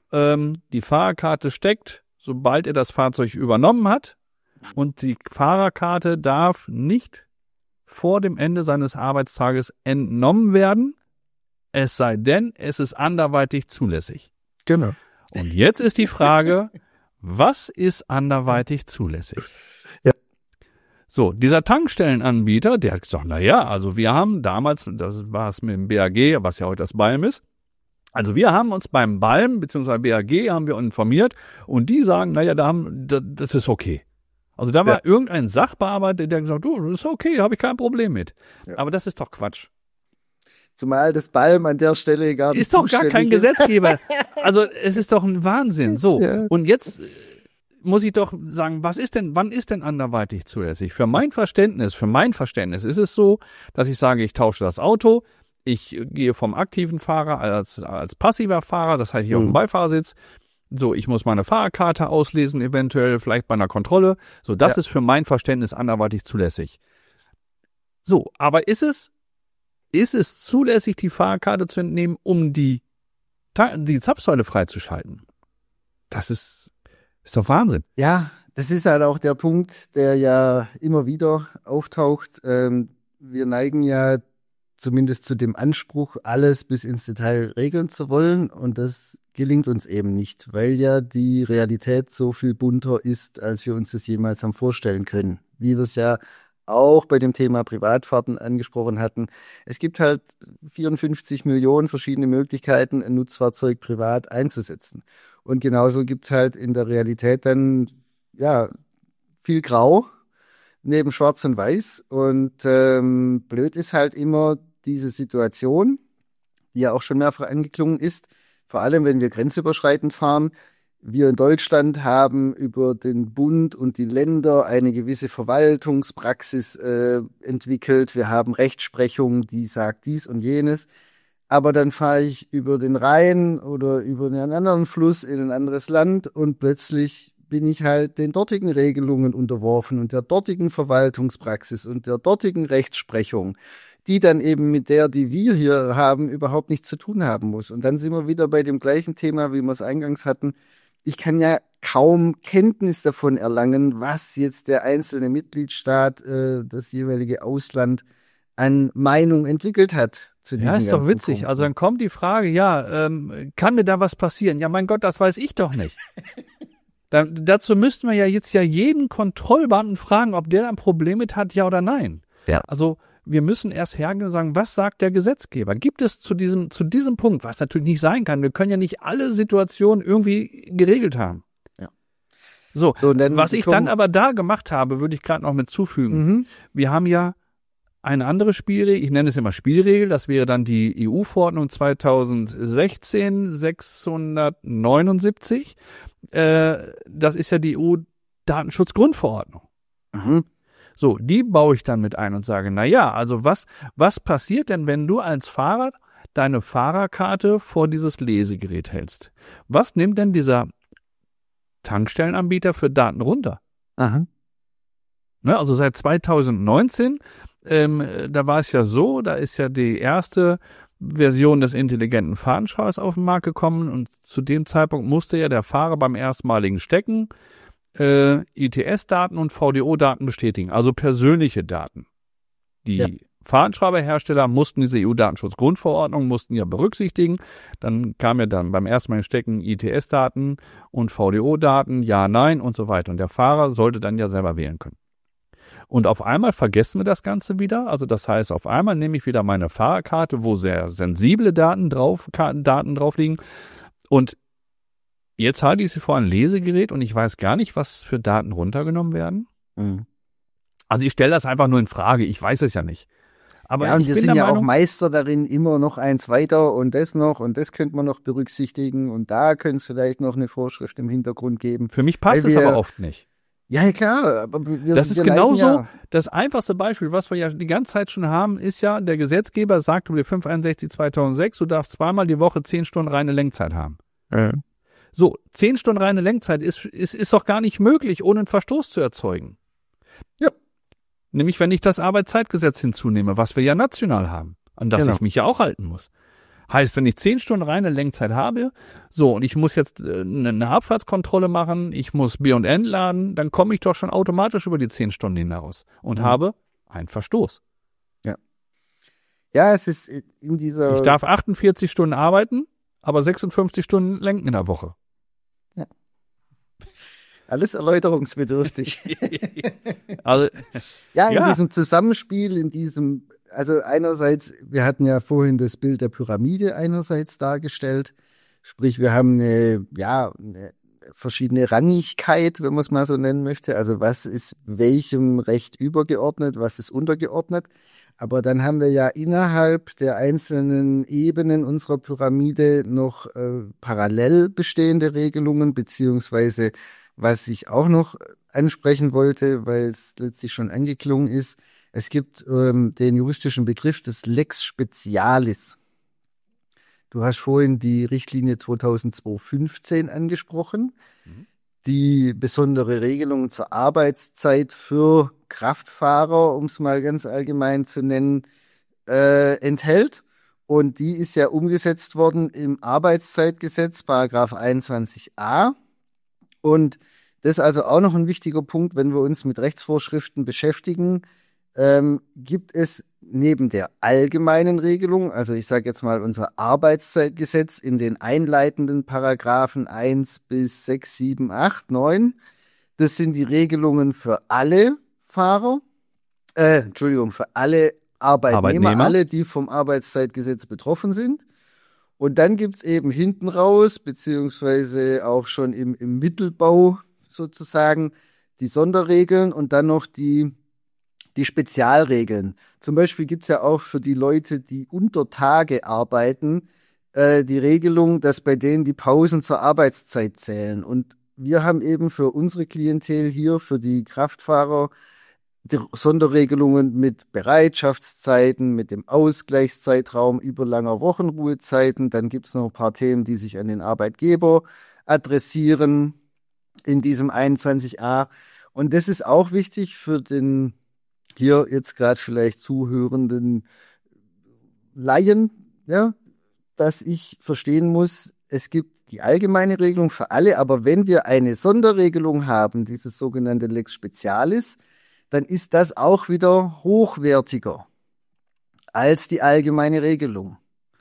Speaker 1: die Fahrerkarte steckt, sobald er das Fahrzeug übernommen hat, und die Fahrerkarte darf nicht vor dem Ende seines Arbeitstages entnommen werden, es sei denn, es ist anderweitig zulässig.
Speaker 2: Genau.
Speaker 1: Und jetzt ist die Frage, was ist anderweitig zulässig?
Speaker 2: Ja.
Speaker 1: So, dieser Tankstellenanbieter, der hat gesagt, also wir haben damals, das war es mit dem BAG, was ja heute das BALM ist, also wir haben uns beim BALM bzw. BAG haben wir informiert und die sagen, das ist okay. Also da war irgendein Sachbearbeiter, der gesagt hat, das ist okay, da habe ich kein Problem mit. Ja. Aber das ist doch Quatsch.
Speaker 2: Zumal das BALM an der Stelle gar nicht
Speaker 1: ist doch gar kein Gesetzgeber. Also es ist doch ein Wahnsinn. So, und jetzt muss ich doch sagen, wann ist denn anderweitig zulässig? Für mein Verständnis ist es so, dass ich sage, ich tausche das Auto, ich gehe vom aktiven Fahrer als passiver Fahrer, das heißt, ich auf dem Beifahrersitz. So, ich muss meine Fahrerkarte auslesen, eventuell vielleicht bei einer Kontrolle. So, das ist für mein Verständnis anderweitig zulässig. So, aber ist es zulässig, die Fahrerkarte zu entnehmen, um die Zapfsäule freizuschalten? Das ist doch Wahnsinn.
Speaker 2: Ja, das ist halt auch der Punkt, der ja immer wieder auftaucht. Wir neigen ja zumindest zu dem Anspruch, alles bis ins Detail regeln zu wollen. Und das gelingt uns eben nicht, weil ja die Realität so viel bunter ist, als wir uns das jemals haben vorstellen können. Wie wir es ja auch bei dem Thema Privatfahrten angesprochen hatten. Es gibt halt 54 Millionen verschiedene Möglichkeiten, ein Nutzfahrzeug privat einzusetzen. Und genauso gibt's halt in der Realität dann, viel Grau neben Schwarz und Weiß. Und blöd ist halt immer diese Situation, die ja auch schon mehrfach angeklungen ist, vor allem wenn wir grenzüberschreitend fahren. Wir in Deutschland haben über den Bund und die Länder eine gewisse Verwaltungspraxis entwickelt. Wir haben Rechtsprechung, die sagt dies und jenes. Aber dann fahre ich über den Rhein oder über einen anderen Fluss in ein anderes Land und plötzlich bin ich halt den dortigen Regelungen unterworfen und der dortigen Verwaltungspraxis und der dortigen Rechtsprechung, die dann eben mit der, die wir hier haben, überhaupt nichts zu tun haben muss. Und dann sind wir wieder bei dem gleichen Thema, wie wir es eingangs hatten. Ich kann ja kaum Kenntnis davon erlangen, was jetzt der einzelne Mitgliedstaat, das jeweilige Ausland an Meinung entwickelt hat zu diesen ganzen
Speaker 1: ist doch witzig.
Speaker 2: Punkten.
Speaker 1: Also dann kommt die Frage, kann mir da was passieren? Ja, mein Gott, das weiß ich doch nicht. Dazu müssten wir ja jetzt jeden Kontrollbeamten fragen, ob der ein Problem mit hat, ja oder nein.
Speaker 2: Ja.
Speaker 1: Also wir müssen erst hergehen und sagen, was sagt der Gesetzgeber? Gibt es zu diesem Punkt, was natürlich nicht sein kann, wir können ja nicht alle Situationen irgendwie geregelt haben.
Speaker 2: Ja.
Speaker 1: So, was ich dann aber da gemacht habe, würde ich gerade noch mit zufügen. Wir haben ja eine andere Spielregel, ich nenne es immer Spielregel, das wäre dann die EU-Verordnung 2016-679. Das ist ja die EU-Datenschutzgrundverordnung. So, die baue ich dann mit ein und sage, also was passiert denn, wenn du als Fahrer deine Fahrerkarte vor dieses Lesegerät hältst? Was nimmt denn dieser Tankstellenanbieter für Daten runter?
Speaker 2: Aha.
Speaker 1: Ne, also seit 2019, da war es ja so, da ist ja die erste Version des intelligenten Fahrtenschreibers auf den Markt gekommen und zu dem Zeitpunkt musste ja der Fahrer beim erstmaligen Stecken ITS-Daten und VDO-Daten bestätigen, also persönliche Daten. Die Fahrtenschreiberhersteller mussten diese EU-Datenschutzgrundverordnung berücksichtigen. Dann kam ja dann beim erstmaligen Stecken ITS-Daten und VDO-Daten, ja, nein und so weiter. Und der Fahrer sollte dann ja selber wählen können. Und auf einmal vergessen wir das Ganze wieder. Also das heißt, auf einmal nehme ich wieder meine Fahrerkarte, wo sehr sensible Daten drauf liegen. Und jetzt halte ich sie vor ein Lesegerät und ich weiß gar nicht, was für Daten runtergenommen werden. Also ich stelle das einfach nur in Frage. Ich weiß es ja nicht. Aber
Speaker 2: ja, und wir sind ja auch Meister darin, immer noch eins weiter und das noch und das könnte man noch berücksichtigen und da könnte es vielleicht noch eine Vorschrift im Hintergrund geben.
Speaker 1: Für mich passt es aber oft nicht.
Speaker 2: Ja, klar. Aber
Speaker 1: das ist genauso das einfachste Beispiel, was wir ja die ganze Zeit schon haben, ist ja, der Gesetzgeber sagt über die 561/2006, du darfst zweimal die Woche 10 Stunden reine Lenkzeit haben. So, 10 Stunden reine Lenkzeit ist doch gar nicht möglich, ohne einen Verstoß zu erzeugen.
Speaker 2: Ja.
Speaker 1: Nämlich, wenn ich das Arbeitszeitgesetz hinzunehme, was wir ja national haben, an das ich mich ja auch halten muss. Heißt, wenn ich 10 Stunden reine Lenkzeit habe, so, und ich muss jetzt eine Abfahrtskontrolle machen, ich muss B und N laden, dann komme ich doch schon automatisch über die 10 Stunden hinaus und habe einen Verstoß.
Speaker 2: Ja. Ja, es ist in dieser...
Speaker 1: Ich darf 48 Stunden arbeiten, aber 56 Stunden lenken in der Woche.
Speaker 2: Ja. Alles erläuterungsbedürftig.
Speaker 1: Also,
Speaker 2: in diesem Zusammenspiel, also einerseits, wir hatten ja vorhin das Bild der Pyramide einerseits dargestellt, sprich wir haben eine verschiedene Rangigkeit, wenn man es mal so nennen möchte, also was ist welchem Recht übergeordnet, was ist untergeordnet, aber dann haben wir ja innerhalb der einzelnen Ebenen unserer Pyramide noch parallel bestehende Regelungen, beziehungsweise was ich auch noch ansprechen wollte, weil es letztlich schon angeklungen ist, es gibt den juristischen Begriff des Lex Specialis. Du hast vorhin die Richtlinie 2002/15 angesprochen, die besondere Regelungen zur Arbeitszeit für Kraftfahrer, um es mal ganz allgemein zu nennen, enthält. Und die ist ja umgesetzt worden im Arbeitszeitgesetz, Paragraph 21a. Und das ist also auch noch ein wichtiger Punkt, wenn wir uns mit Rechtsvorschriften beschäftigen, gibt es neben der allgemeinen Regelung, also ich sage jetzt mal unser Arbeitszeitgesetz in den einleitenden Paragraphen 1 bis 6, 7, 8, 9, das sind die Regelungen für alle Fahrer, für alle Arbeitnehmer, alle, die vom Arbeitszeitgesetz betroffen sind. Und dann gibt's eben hinten raus, beziehungsweise auch schon im Mittelbau sozusagen, die Sonderregeln und dann noch die Spezialregeln. Zum Beispiel gibt's ja auch für die Leute, die unter Tage arbeiten, die Regelung, dass bei denen die Pausen zur Arbeitszeit zählen. Und wir haben eben für unsere Klientel hier, für die Kraftfahrer, die Sonderregelungen mit Bereitschaftszeiten, mit dem Ausgleichszeitraum überlanger Wochenruhezeiten. Dann gibt's noch ein paar Themen, die sich an den Arbeitgeber adressieren. in diesem 21a. Und das ist auch wichtig für den hier jetzt gerade vielleicht zuhörenden Laien, ja, dass ich verstehen muss, es gibt die allgemeine Regelung für alle, aber wenn wir eine Sonderregelung haben, dieses sogenannte Lex Specialis, dann ist das auch wieder hochwertiger als die allgemeine Regelung.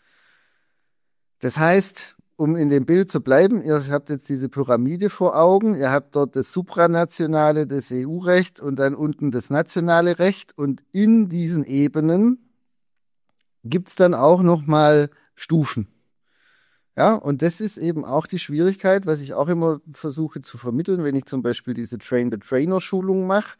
Speaker 2: Das heißt, um in dem Bild zu bleiben, ihr habt jetzt diese Pyramide vor Augen, ihr habt dort das supranationale, das EU-Recht und dann unten das nationale Recht und in diesen Ebenen gibt's dann auch nochmal Stufen. Ja, und das ist eben auch die Schwierigkeit, was ich auch immer versuche zu vermitteln, wenn ich zum Beispiel diese Train-the-Trainer-Schulung mache,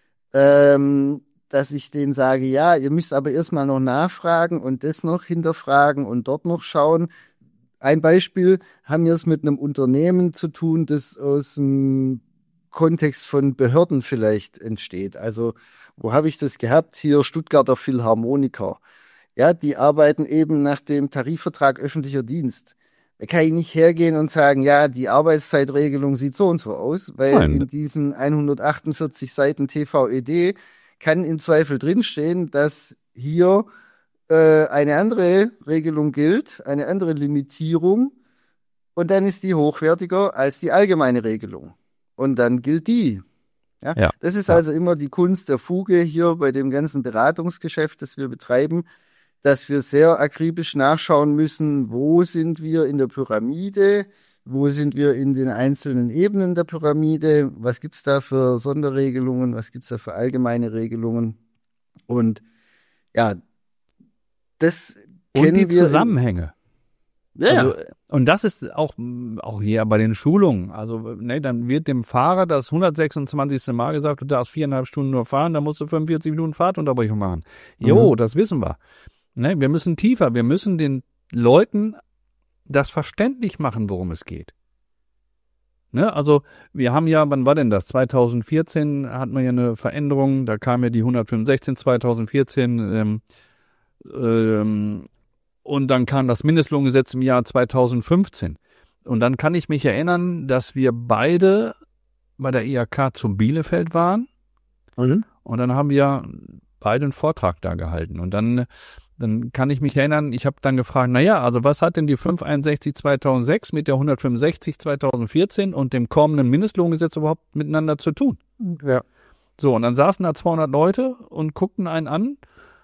Speaker 2: dass ich denen sage, ja, ihr müsst aber erstmal noch nachfragen und das noch hinterfragen und dort noch schauen. Ein Beispiel, haben wir es mit einem Unternehmen zu tun, das aus dem Kontext von Behörden vielleicht entsteht. Also, wo habe ich das gehabt? Hier Stuttgarter Philharmoniker. Ja, die arbeiten eben nach dem Tarifvertrag öffentlicher Dienst. Da kann ich nicht hergehen und sagen, ja, die Arbeitszeitregelung sieht so und so aus, weil in diesen 148 Seiten TVED kann im Zweifel drinstehen, dass hier eine andere Regelung gilt, eine andere Limitierung, und dann ist die hochwertiger als die allgemeine Regelung. Und dann gilt die. Ja?
Speaker 1: Ja.
Speaker 2: Das ist also immer die Kunst der Fuge hier bei dem ganzen Beratungsgeschäft, das wir betreiben, dass wir sehr akribisch nachschauen müssen, wo sind wir in der Pyramide, wo sind wir in den einzelnen Ebenen der Pyramide, was gibt's da für Sonderregelungen, was gibt's da für allgemeine Regelungen. Und ja, das kennen
Speaker 1: Und die
Speaker 2: wir
Speaker 1: Zusammenhänge.
Speaker 2: Ja,
Speaker 1: Also, und das ist auch hier bei den Schulungen. Also, ne, dann wird dem Fahrer das 126. Mal gesagt, du darfst 4,5 Stunden nur fahren, dann musst du 45 Minuten Fahrtunterbrechung machen. Jo, das wissen wir. Ne, wir müssen tiefer, wir müssen den Leuten das verständlich machen, worum es geht. Ne, also, wir haben ja, wann war denn das? 2014 hatten wir ja eine Veränderung, da kam ja die 165 2014, und dann kam das Mindestlohngesetz im Jahr 2015. Und dann kann ich mich erinnern, dass wir beide bei der IHK zum Bielefeld waren. Und dann haben wir beide einen Vortrag da gehalten. Und dann kann ich mich erinnern, ich habe dann gefragt, naja, also was hat denn die 561 2006 mit der 165 2014 und dem kommenden Mindestlohngesetz überhaupt miteinander zu tun?
Speaker 2: Ja.
Speaker 1: So, und dann saßen da 200 Leute und guckten einen an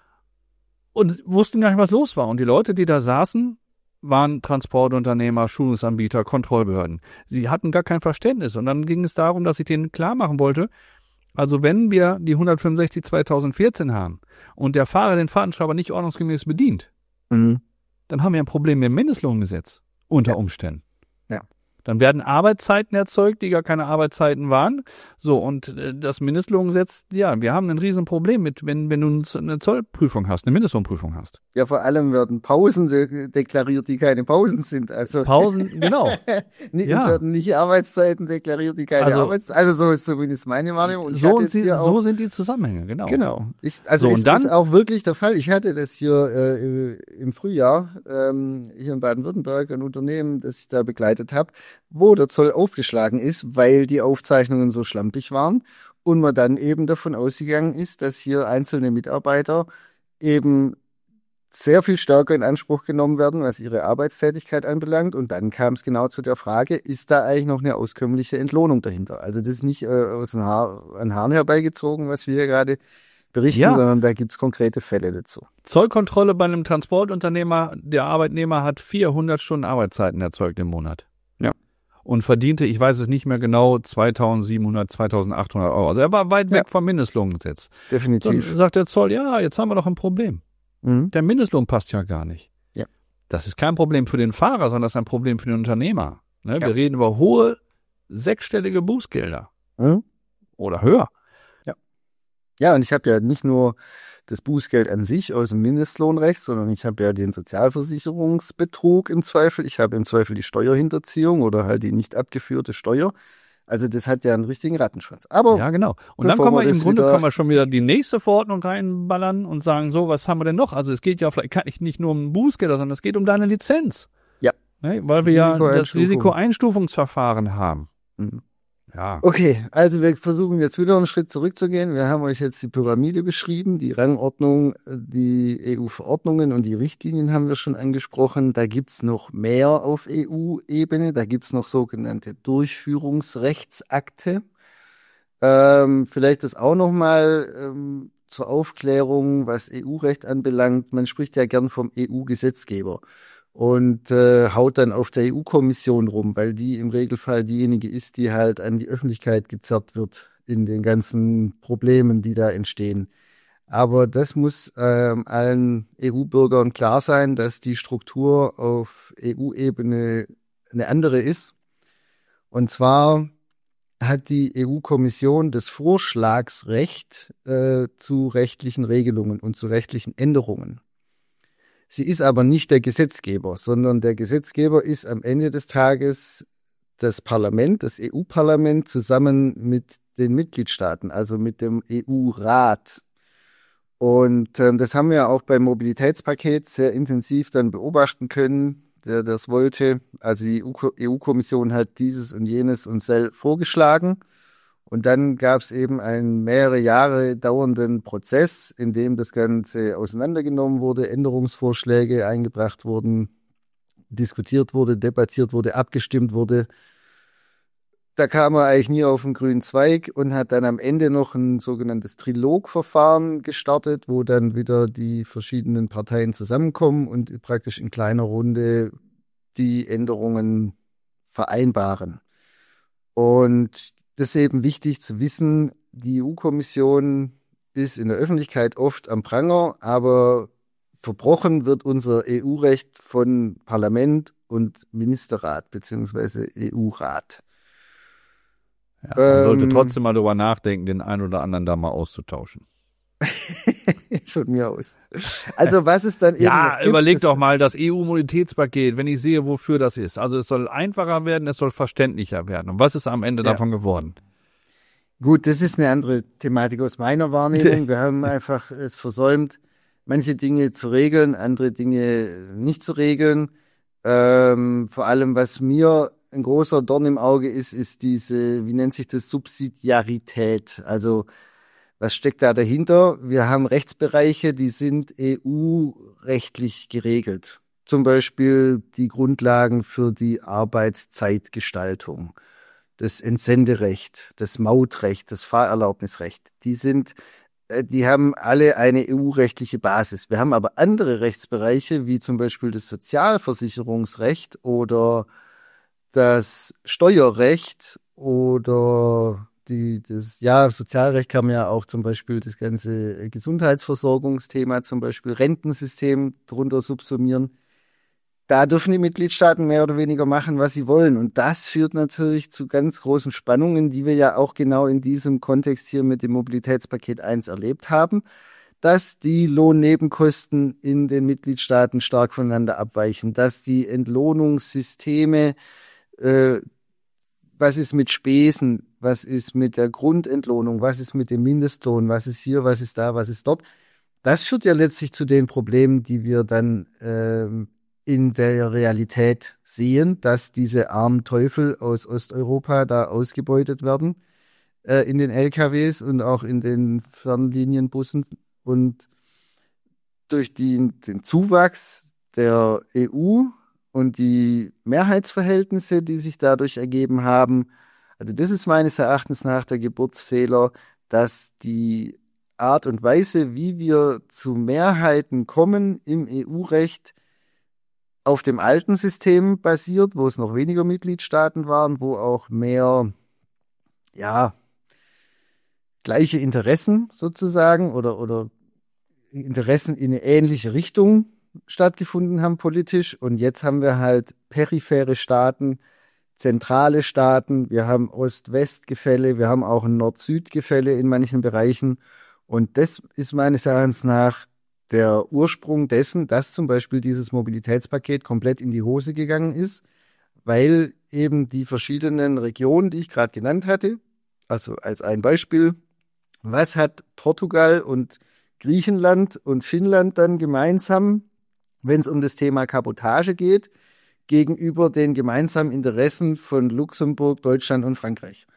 Speaker 1: und wussten gar nicht, was los war. Und die Leute, die da saßen, waren Transportunternehmer, Schulungsanbieter, Kontrollbehörden. Sie hatten gar kein Verständnis. Und dann ging es darum, dass ich denen klar machen wollte, also wenn wir die 165 2014 haben und der Fahrer den Fahrtenschreiber nicht ordnungsgemäß bedient, dann haben wir ein Problem mit dem Mindestlohngesetz unter Umständen.
Speaker 2: Ja.
Speaker 1: Dann werden Arbeitszeiten erzeugt, die gar keine Arbeitszeiten waren. So, und das Mindestlohngesetz, ja, wir haben ein Riesenproblem mit, wenn du eine Zollprüfung hast, eine Mindestlohnprüfung hast.
Speaker 2: Ja, vor allem werden Pausen deklariert, die keine Pausen sind. Also
Speaker 1: Pausen, genau.
Speaker 2: Es werden nicht Arbeitszeiten deklariert, die keine Arbeitszeiten. Also so ist zumindest meine Wahrnehmung. Und
Speaker 1: so sind die Zusammenhänge, genau.
Speaker 2: Genau. Es ist auch wirklich der Fall. Ich hatte das hier im Frühjahr hier in Baden-Württemberg, ein Unternehmen, das ich da begleitet habe, wo der Zoll aufgeschlagen ist, weil die Aufzeichnungen so schlampig waren und man dann eben davon ausgegangen ist, dass hier einzelne Mitarbeiter eben sehr viel stärker in Anspruch genommen werden, was ihre Arbeitstätigkeit anbelangt. Und dann kam es genau zu der Frage, ist da eigentlich noch eine auskömmliche Entlohnung dahinter? Also das ist nicht aus den Haaren herbeigezogen, was wir hier gerade berichten, sondern da gibt es konkrete Fälle dazu.
Speaker 1: Zollkontrolle bei einem Transportunternehmer, der Arbeitnehmer hat 400 Stunden Arbeitszeiten erzeugt im Monat.
Speaker 2: Ja.
Speaker 1: Und verdiente, ich weiß es nicht mehr genau, 2.700, 2.800 Euro. Also er war weit weg vom Mindestlohngesetz.
Speaker 2: Definitiv.
Speaker 1: Dann sagt der Zoll, ja, jetzt haben wir doch ein Problem. Der Mindestlohn passt ja gar nicht.
Speaker 2: Ja.
Speaker 1: Das ist kein Problem für den Fahrer, sondern das ist ein Problem für den Unternehmer. Ne? Wir reden über hohe, sechsstellige Bußgelder. Oder höher.
Speaker 2: Ja, und ich habe ja nicht nur das Bußgeld an sich aus dem Mindestlohnrecht, sondern ich habe ja den Sozialversicherungsbetrug im Zweifel. Ich habe im Zweifel die Steuerhinterziehung oder halt die nicht abgeführte Steuer. Also das hat ja einen richtigen Rattenschwanz. Aber
Speaker 1: ja, genau. Und dann können wir schon wieder die nächste Verordnung reinballern und sagen, so, was haben wir denn noch? Also es geht ja vielleicht nicht nur um Bußgelder, sondern es geht um deine Lizenz.
Speaker 2: Ja.
Speaker 1: Ne? Weil wir ja das Risikoeinstufungsverfahren haben. Ja.
Speaker 2: Okay, also wir versuchen jetzt wieder einen Schritt zurückzugehen. Wir haben euch jetzt die Pyramide beschrieben, die Rangordnung, die EU-Verordnungen und die Richtlinien haben wir schon angesprochen. Da gibt's noch mehr auf EU-Ebene. Da gibt's noch sogenannte Durchführungsrechtsakte. Vielleicht das auch nochmal zur Aufklärung, was EU-Recht anbelangt. Man spricht ja gern vom EU-Gesetzgeber und haut dann auf der EU-Kommission rum, weil die im Regelfall diejenige ist, die halt an die Öffentlichkeit gezerrt wird in den ganzen Problemen, die da entstehen. Aber das muss allen EU-Bürgern klar sein, dass die Struktur auf EU-Ebene eine andere ist. Und zwar hat die EU-Kommission das Vorschlagsrecht zu rechtlichen Regelungen und zu rechtlichen Änderungen. Sie ist aber nicht der Gesetzgeber, sondern der Gesetzgeber ist am Ende des Tages das Parlament, das EU-Parlament zusammen mit den Mitgliedstaaten, also mit dem EU-Rat. Und das haben wir auch beim Mobilitätspaket sehr intensiv dann beobachten können, der das wollte. Also die EU-Kommission hat dieses und jenes und vorgeschlagen. Und dann gab es eben einen mehrere Jahre dauernden Prozess, in dem das Ganze auseinandergenommen wurde, Änderungsvorschläge eingebracht wurden, diskutiert wurde, debattiert wurde, abgestimmt wurde. Da kam er eigentlich nie auf den grünen Zweig und hat dann am Ende noch ein sogenanntes Trilogverfahren gestartet, wo dann wieder die verschiedenen Parteien zusammenkommen und praktisch in kleiner Runde die Änderungen vereinbaren. Und das ist eben wichtig zu wissen, die EU-Kommission ist in der Öffentlichkeit oft am Pranger, aber verbrochen wird unser EU-Recht von Parlament und Ministerrat beziehungsweise EU-Rat.
Speaker 1: Ja, man sollte trotzdem mal darüber nachdenken, den einen oder anderen da mal auszutauschen.
Speaker 2: Von mir aus. Also was ist dann eben
Speaker 1: Ja,
Speaker 2: noch gibt,
Speaker 1: überleg doch mal das EU-Mobilitätspaket, wenn ich sehe, wofür das ist. Also es soll einfacher werden, es soll verständlicher werden. Und was ist am Ende davon geworden?
Speaker 2: Gut, das ist eine andere Thematik aus meiner Wahrnehmung. Wir haben einfach es versäumt, manche Dinge zu regeln, andere Dinge nicht zu regeln. Vor allem, was mir ein großer Dorn im Auge ist, ist diese, wie nennt sich das, Subsidiarität. Also was steckt da dahinter? Wir haben Rechtsbereiche, die sind EU-rechtlich geregelt. Zum Beispiel die Grundlagen für die Arbeitszeitgestaltung, das Entsenderecht, das Mautrecht, das Fahrerlaubnisrecht. Die haben alle eine EU-rechtliche Basis. Wir haben aber andere Rechtsbereiche, wie zum Beispiel das Sozialversicherungsrecht oder das Steuerrecht oder das Sozialrecht kann man ja auch zum Beispiel das ganze Gesundheitsversorgungsthema, zum Beispiel Rentensystem drunter subsumieren. Da dürfen die Mitgliedstaaten mehr oder weniger machen, was sie wollen. Und das führt natürlich zu ganz großen Spannungen, die wir ja auch genau in diesem Kontext hier mit dem Mobilitätspaket 1 erlebt haben, dass die Lohnnebenkosten in den Mitgliedstaaten stark voneinander abweichen, dass die Entlohnungssysteme, was ist mit Spesen, was ist mit der Grundentlohnung, was ist mit dem Mindestlohn, was ist hier, was ist da, was ist dort. Das führt ja letztlich zu den Problemen, die wir dann in der Realität sehen, dass diese armen Teufel aus Osteuropa da ausgebeutet werden in den LKWs und auch in den Fernlinienbussen. Und durch den Zuwachs der EU und die Mehrheitsverhältnisse, die sich dadurch ergeben haben, also das ist meines Erachtens nach der Geburtsfehler, dass die Art und Weise, wie wir zu Mehrheiten kommen im EU-Recht, auf dem alten System basiert, wo es noch weniger Mitgliedstaaten waren, wo auch mehr, ja, gleiche Interessen sozusagen oder Interessen in eine ähnliche Richtung stattgefunden haben politisch. Und jetzt haben wir halt periphere Staaten, zentrale Staaten, wir haben Ost-West-Gefälle, wir haben auch ein Nord-Süd-Gefälle in manchen Bereichen. Und das ist meines Erachtens nach der Ursprung dessen, dass zum Beispiel dieses Mobilitätspaket komplett in die Hose gegangen ist, weil eben die verschiedenen Regionen, die ich gerade genannt hatte, also als ein Beispiel, was hat Portugal und Griechenland und Finnland dann gemeinsam, wenn es um das Thema Kabotage geht, gegenüber den gemeinsamen Interessen von Luxemburg, Deutschland und Frankreich?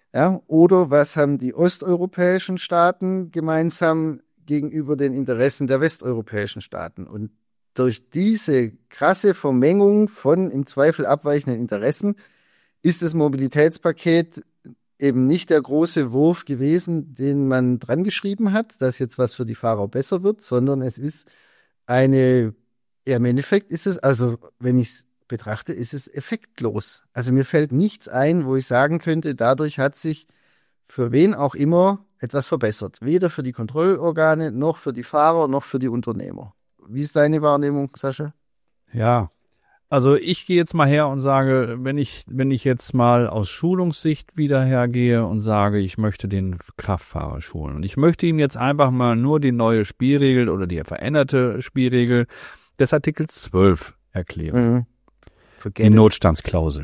Speaker 2: Ja, oder was haben die osteuropäischen Staaten gemeinsam gegenüber den Interessen der westeuropäischen Staaten? Und durch diese krasse Vermengung von im Zweifel abweichenden Interessen ist das Mobilitätspaket eben nicht der große Wurf gewesen, den man dran geschrieben hat, dass jetzt was für die Fahrer besser wird, sondern es ist im Endeffekt ist es, also wenn ich es betrachte, ist es effektlos. Also mir fällt nichts ein, wo ich sagen könnte, dadurch hat sich für wen auch immer etwas verbessert. Weder für die Kontrollorgane, noch für die Fahrer, noch für die Unternehmer. Wie ist deine Wahrnehmung, Sascha?
Speaker 1: Ja, also ich gehe jetzt mal her und sage, wenn ich jetzt mal aus Schulungssicht wieder hergehe und sage, ich möchte den Kraftfahrer schulen und ich möchte ihm jetzt einfach mal nur die neue Spielregel oder die veränderte Spielregel des Artikels 12 erklären. Die Notstandsklausel.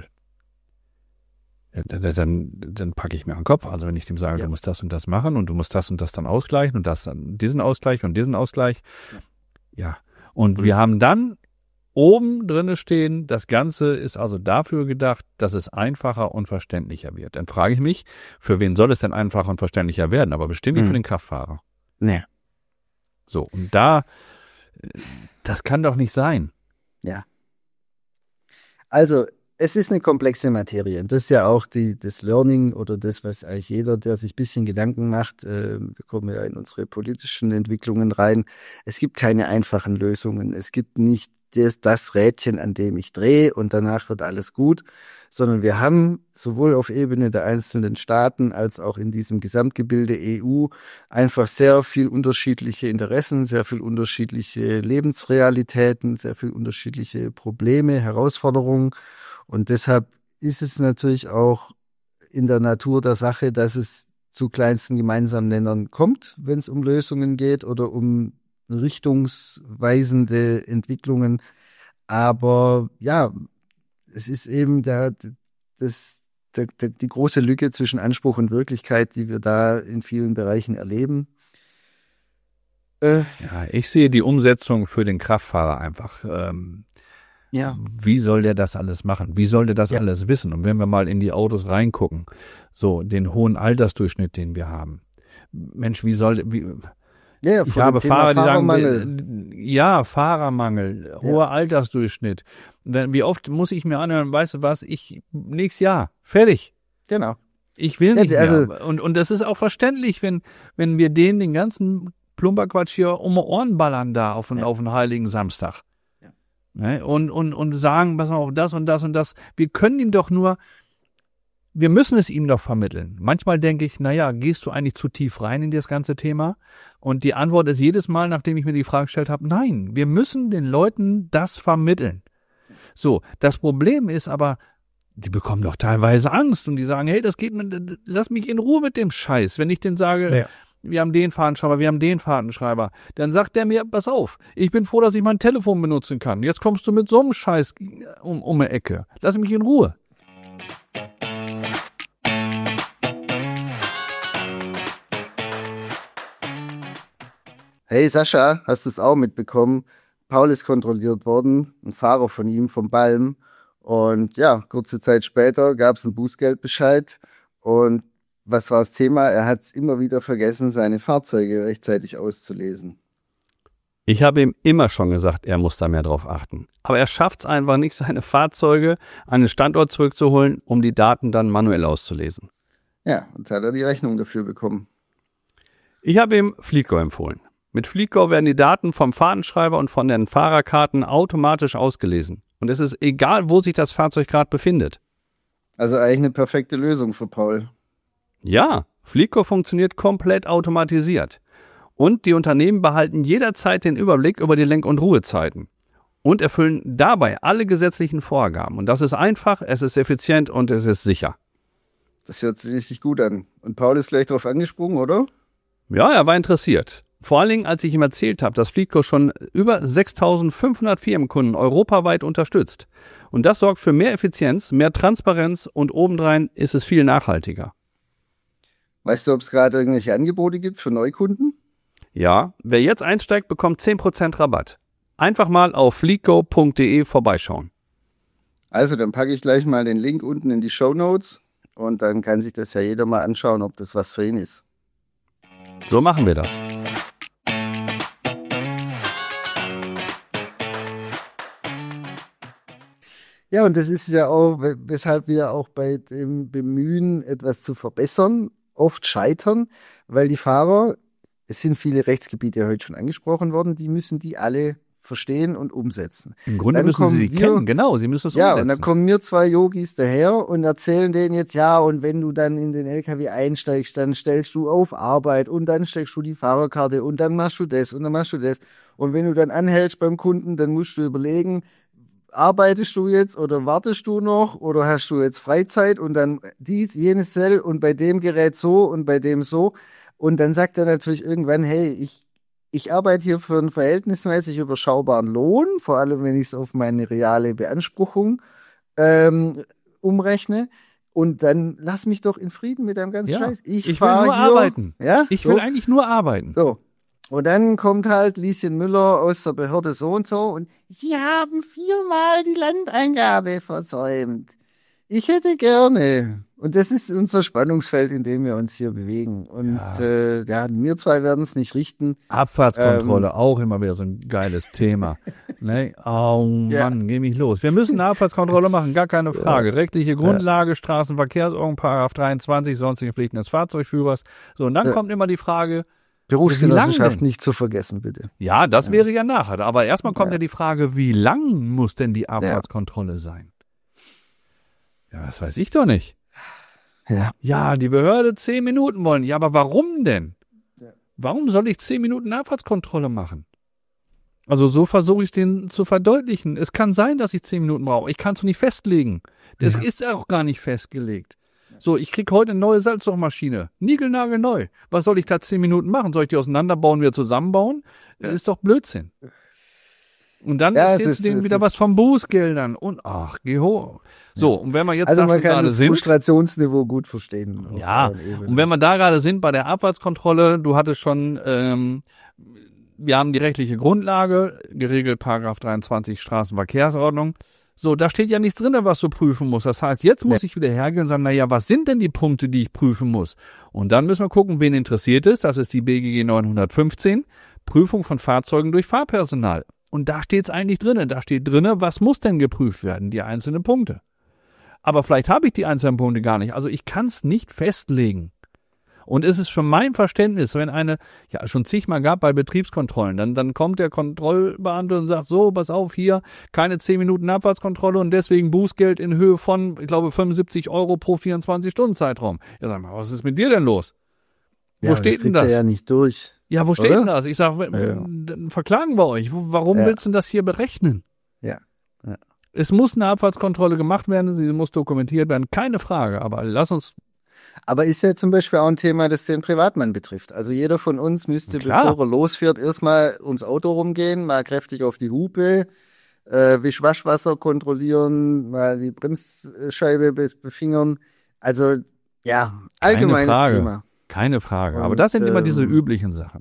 Speaker 1: Dann packe ich mir an den Kopf. Also wenn ich dem sage, du musst das und das machen und du musst das und das dann ausgleichen und das dann diesen Ausgleich und diesen Ausgleich. Ja. Und wir haben dann oben drinne stehen, das Ganze ist also dafür gedacht, dass es einfacher und verständlicher wird. Dann frage ich mich, für wen soll es denn einfacher und verständlicher werden? Aber bestimmt nicht für den Kraftfahrer.
Speaker 2: Nee.
Speaker 1: So, und das kann doch nicht sein.
Speaker 2: Ja. Also, es ist eine komplexe Materie. Das ist ja auch das Learning oder das, was eigentlich jeder, der sich ein bisschen Gedanken macht, da kommen wir ja in unsere politischen Entwicklungen rein. Es gibt keine einfachen Lösungen. Es gibt nicht das Rädchen, an dem ich drehe und danach wird alles gut, sondern wir haben sowohl auf Ebene der einzelnen Staaten als auch in diesem Gesamtgebilde EU einfach sehr viel unterschiedliche Interessen, sehr viel unterschiedliche Lebensrealitäten, sehr viel unterschiedliche Probleme, Herausforderungen. Und deshalb ist es natürlich auch in der Natur der Sache, dass es zu kleinsten gemeinsamen Nennern kommt, wenn es um Lösungen geht oder um richtungsweisende Entwicklungen. Aber ja, es ist eben die große Lücke zwischen Anspruch und Wirklichkeit, die wir da in vielen Bereichen erleben.
Speaker 1: Ja, ich sehe die Umsetzung für den Kraftfahrer einfach. Wie soll der das alles machen? Wie soll der das alles wissen? Und wenn wir mal in die Autos reingucken, so den hohen Altersdurchschnitt, den wir haben. Mensch, ich habe Fahrer, die sagen, Fahrermangel, hoher Altersdurchschnitt. Wie oft muss ich mir anhören, weißt du was, nächstes Jahr, fertig.
Speaker 2: Genau.
Speaker 1: Ich will nicht mehr. Und das ist auch verständlich, wenn wir den ganzen Plumperquatsch hier um die Ohren ballern da auf den heiligen Samstag. Ja. Ne? Und sagen, pass mal auf, das und das und das. Wir müssen es ihm doch vermitteln. Manchmal denke ich, gehst du eigentlich zu tief rein in das ganze Thema? Und die Antwort ist jedes Mal, nachdem ich mir die Frage gestellt habe, nein, wir müssen den Leuten das vermitteln. So, das Problem ist aber, die bekommen doch teilweise Angst und die sagen, hey, lass mich in Ruhe mit dem Scheiß. Wenn ich denen sage, wir haben den Fahrtenschreiber, wir haben den Fahrtenschreiber, dann sagt der mir, pass auf, ich bin froh, dass ich mein Telefon benutzen kann. Jetzt kommst du mit so einem Scheiß um die Ecke. Lass mich in Ruhe.
Speaker 2: Hey Sascha, hast du es auch mitbekommen? Paul ist kontrolliert worden, ein Fahrer von ihm, vom Balm. Und ja, kurze Zeit später gab es einen Bußgeldbescheid. Und was war das Thema? Er hat es immer wieder vergessen, seine Fahrzeuge rechtzeitig auszulesen.
Speaker 1: Ich habe ihm immer schon gesagt, er muss da mehr drauf achten. Aber er schafft es einfach nicht, seine Fahrzeuge an den Standort zurückzuholen, um die Daten dann manuell auszulesen.
Speaker 2: Ja, und jetzt hat er die Rechnung dafür bekommen.
Speaker 1: Ich habe ihm Fleetgo empfohlen. Mit Fleetgo werden die Daten vom Fahrtenschreiber und von den Fahrerkarten automatisch ausgelesen. Und es ist egal, wo sich das Fahrzeug gerade befindet.
Speaker 2: Also eigentlich eine perfekte Lösung für Paul.
Speaker 1: Ja, Fleetgo funktioniert komplett automatisiert. Und die Unternehmen behalten jederzeit den Überblick über die Lenk- und Ruhezeiten. Und erfüllen dabei alle gesetzlichen Vorgaben. Und das ist einfach, es ist effizient und es ist sicher.
Speaker 2: Das hört sich richtig gut an. Und Paul ist gleich drauf angesprungen, oder?
Speaker 1: Ja, er war interessiert. Vor allen Dingen, als ich ihm erzählt habe, dass Fleetgo schon über 6.500 Firmenkunden europaweit unterstützt. Und das sorgt für mehr Effizienz, mehr Transparenz und obendrein ist es viel nachhaltiger.
Speaker 2: Weißt du, ob es gerade irgendwelche Angebote gibt für Neukunden?
Speaker 1: Ja, wer jetzt einsteigt, bekommt 10% Rabatt. Einfach mal auf fleetgo.de vorbeischauen.
Speaker 2: Also, dann packe ich gleich mal den Link unten in die Shownotes. Und dann kann sich das ja jeder mal anschauen, ob das was für ihn ist.
Speaker 1: So machen wir das.
Speaker 2: Ja, und das ist ja auch, weshalb wir auch bei dem Bemühen, etwas zu verbessern, oft scheitern, weil die Fahrer, es sind viele Rechtsgebiete heute schon angesprochen worden, die müssen die alle verstehen und umsetzen.
Speaker 1: Im Grunde
Speaker 2: Dann
Speaker 1: müssen sie die kennen, genau, sie müssen es umsetzen.
Speaker 2: Ja, und dann kommen mir zwei Yogis daher und erzählen denen jetzt, ja, und wenn du dann in den LKW einsteigst, dann stellst du auf Arbeit und dann steckst du die Fahrerkarte und dann machst du das und dann machst du das. Und wenn du dann anhältst beim Kunden, dann musst du überlegen, arbeitest du jetzt oder wartest du noch oder hast du jetzt Freizeit und dann dies, jenes Cell und bei dem Gerät so und bei dem so. Und dann sagt er natürlich irgendwann, hey, ich arbeite hier für einen verhältnismäßig überschaubaren Lohn, vor allem wenn ich es auf meine reale Beanspruchung umrechne. Und dann lass mich doch in Frieden mit deinem ganzen Scheiß.
Speaker 1: Ich will nur arbeiten.
Speaker 2: Ja,
Speaker 1: ich will eigentlich nur arbeiten.
Speaker 2: So. Und dann kommt halt Lieschen Müller aus der Behörde so und Sie haben 4-mal die Landeingabe versäumt. Ich hätte gerne. Und das ist unser Spannungsfeld, in dem wir uns hier bewegen. Und wir zwei werden es nicht richten.
Speaker 1: Abfahrtskontrolle, auch immer wieder so ein geiles Thema. Ne? Oh Mann, geh mich los. Wir müssen eine Abfahrtskontrolle machen, gar keine Frage. Rechtliche Grundlage, Straßenverkehrsordnung, § 23, sonstige Pflichten des Fahrzeugführers. So, und dann kommt immer die Frage,
Speaker 2: Berufsgenossenschaft nicht zu vergessen, bitte.
Speaker 1: Ja, das wäre ja nachher. Aber erstmal kommt ja die Frage, wie lang muss denn die Abfahrtskontrolle sein? Ja, das weiß ich doch nicht. Ja, die Behörde 10 Minuten wollen. Ja, aber warum denn? Warum soll ich 10 Minuten Abfahrtskontrolle machen? Also so versuche ich es denen zu verdeutlichen. Es kann sein, dass ich 10 Minuten brauche. Ich kann es nicht festlegen. Das ist auch gar nicht festgelegt. So, ich krieg heute eine neue Salzstoffmaschine. Niegelnagelneu. Was soll ich da 10 Minuten machen? Soll ich die auseinanderbauen, wieder zusammenbauen? Das ist doch Blödsinn. Und dann erzählst du denen wieder was von Bußgeldern. Und ach, geh hoch. So, und wenn wir jetzt
Speaker 2: also
Speaker 1: da
Speaker 2: man kann
Speaker 1: gerade
Speaker 2: das
Speaker 1: sind.
Speaker 2: Frustrationsniveau gut verstehen.
Speaker 1: Ja, und wenn wir da gerade sind bei der Abfahrtskontrolle, du hattest schon, wir haben die rechtliche Grundlage, geregelt § 23 Straßenverkehrsordnung. So, da steht ja nichts drin, was du prüfen musst. Das heißt, jetzt muss ich wieder hergehen und sagen, naja, was sind denn die Punkte, die ich prüfen muss? Und dann müssen wir gucken, wen interessiert ist. Das ist die BGG 915, Prüfung von Fahrzeugen durch Fahrpersonal. Und da steht es eigentlich drin. Da steht drin, was muss denn geprüft werden, die einzelnen Punkte. Aber vielleicht habe ich die einzelnen Punkte gar nicht. Also ich kann es nicht festlegen. Und es ist für mein Verständnis, wenn eine, ja schon zigmal gab bei Betriebskontrollen, dann kommt der Kontrollbeamte und sagt, so, pass auf, hier, keine 10 Minuten Abfahrtskontrolle und deswegen Bußgeld in Höhe von, ich glaube, 75 € pro 24-Stunden-Zeitraum. Ja, sag mal, was ist mit dir denn los? Wo steht denn das?
Speaker 2: Ja nicht durch.
Speaker 1: Ja, wo steht denn das? Ich sage, dann verklagen wir euch. Warum willst du das hier berechnen?
Speaker 2: Ja.
Speaker 1: Es muss eine Abfahrtskontrolle gemacht werden, sie muss dokumentiert werden, keine Frage, aber lass uns.
Speaker 2: Aber ist ja zum Beispiel auch ein Thema, das den Privatmann betrifft. Also jeder von uns müsste, bevor er losfährt, erstmal ums Auto rumgehen, mal kräftig auf die Hupe, Wischwaschwasser kontrollieren, mal die Bremsscheibe befingern. Also ja, allgemeines Thema.
Speaker 1: Keine Frage. Aber das sind immer diese üblichen Sachen.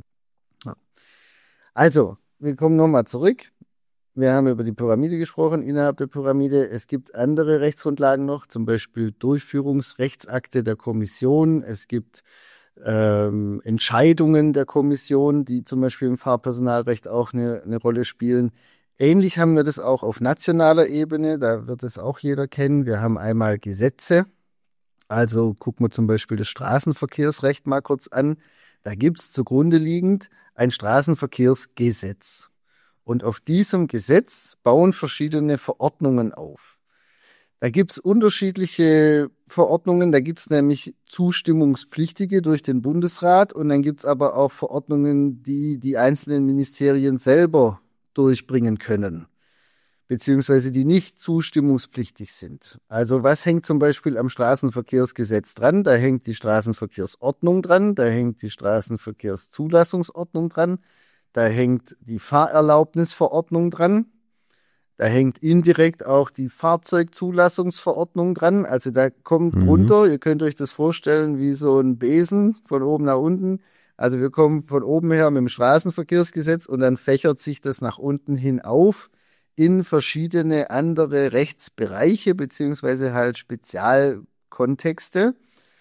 Speaker 2: Also, wir kommen nochmal zurück. Wir haben über die Pyramide gesprochen, innerhalb der Pyramide. Es gibt andere Rechtsgrundlagen noch, zum Beispiel Durchführungsrechtsakte der Kommission. Es gibt Entscheidungen der Kommission, die zum Beispiel im Fahrpersonalrecht auch eine Rolle spielen. Ähnlich haben wir das auch auf nationaler Ebene, da wird es auch jeder kennen. Wir haben einmal Gesetze. Also gucken wir zum Beispiel das Straßenverkehrsrecht mal kurz an. Da gibt's zugrunde liegend ein Straßenverkehrsgesetz. Und auf diesem Gesetz bauen verschiedene Verordnungen auf. Da gibt's unterschiedliche Verordnungen. Da gibt's nämlich zustimmungspflichtige durch den Bundesrat. Und dann gibt's aber auch Verordnungen, die die einzelnen Ministerien selber durchbringen können, beziehungsweise die nicht zustimmungspflichtig sind. Also was hängt zum Beispiel am Straßenverkehrsgesetz dran? Da hängt die Straßenverkehrsordnung dran, da hängt die Straßenverkehrszulassungsordnung dran, da hängt die Fahrerlaubnisverordnung dran, da hängt indirekt auch die Fahrzeugzulassungsverordnung dran. Also da kommt drunter, ihr könnt euch das vorstellen wie so ein Besen von oben nach unten. Also wir kommen von oben her mit dem Straßenverkehrsgesetz und dann fächert sich das nach unten hin auf in verschiedene andere Rechtsbereiche beziehungsweise halt Kontexte.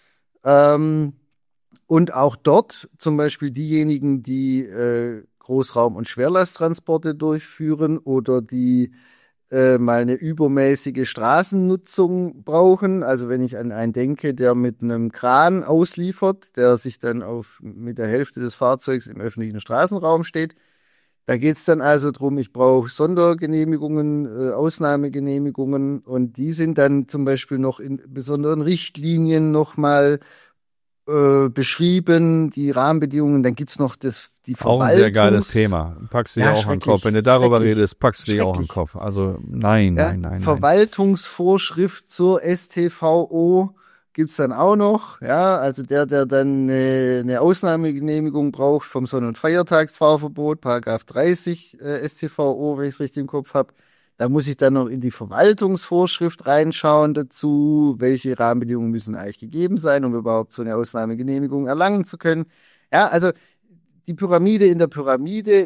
Speaker 2: Und auch dort zum Beispiel diejenigen, die Großraum- und Schwerlasttransporte durchführen oder die mal eine übermäßige Straßennutzung brauchen. Also wenn ich an einen denke, der mit einem Kran ausliefert, der sich dann mit der Hälfte des Fahrzeugs im öffentlichen Straßenraum steht. Da geht's dann also drum, ich brauche Sondergenehmigungen, Ausnahmegenehmigungen und die sind dann zum Beispiel noch in besonderen Richtlinien nochmal beschrieben, die Rahmenbedingungen. Dann gibt's noch die
Speaker 1: Auch ein sehr geiles Thema. Packst du dir auch an den Kopf. Wenn du darüber redest, packst du dir auch an den Kopf. Also nein.
Speaker 2: Verwaltungsvorschrift zur StVO gibt's dann auch noch. Ja, also der dann eine Ausnahmegenehmigung braucht vom Sonn- und Feiertagsfahrverbot, Paragraph 30 StVO, wenn ich es richtig im Kopf habe. Da muss ich dann noch in die Verwaltungsvorschrift reinschauen dazu, welche Rahmenbedingungen müssen eigentlich gegeben sein, um überhaupt so eine Ausnahmegenehmigung erlangen zu können. Ja, also die Pyramide in der Pyramide,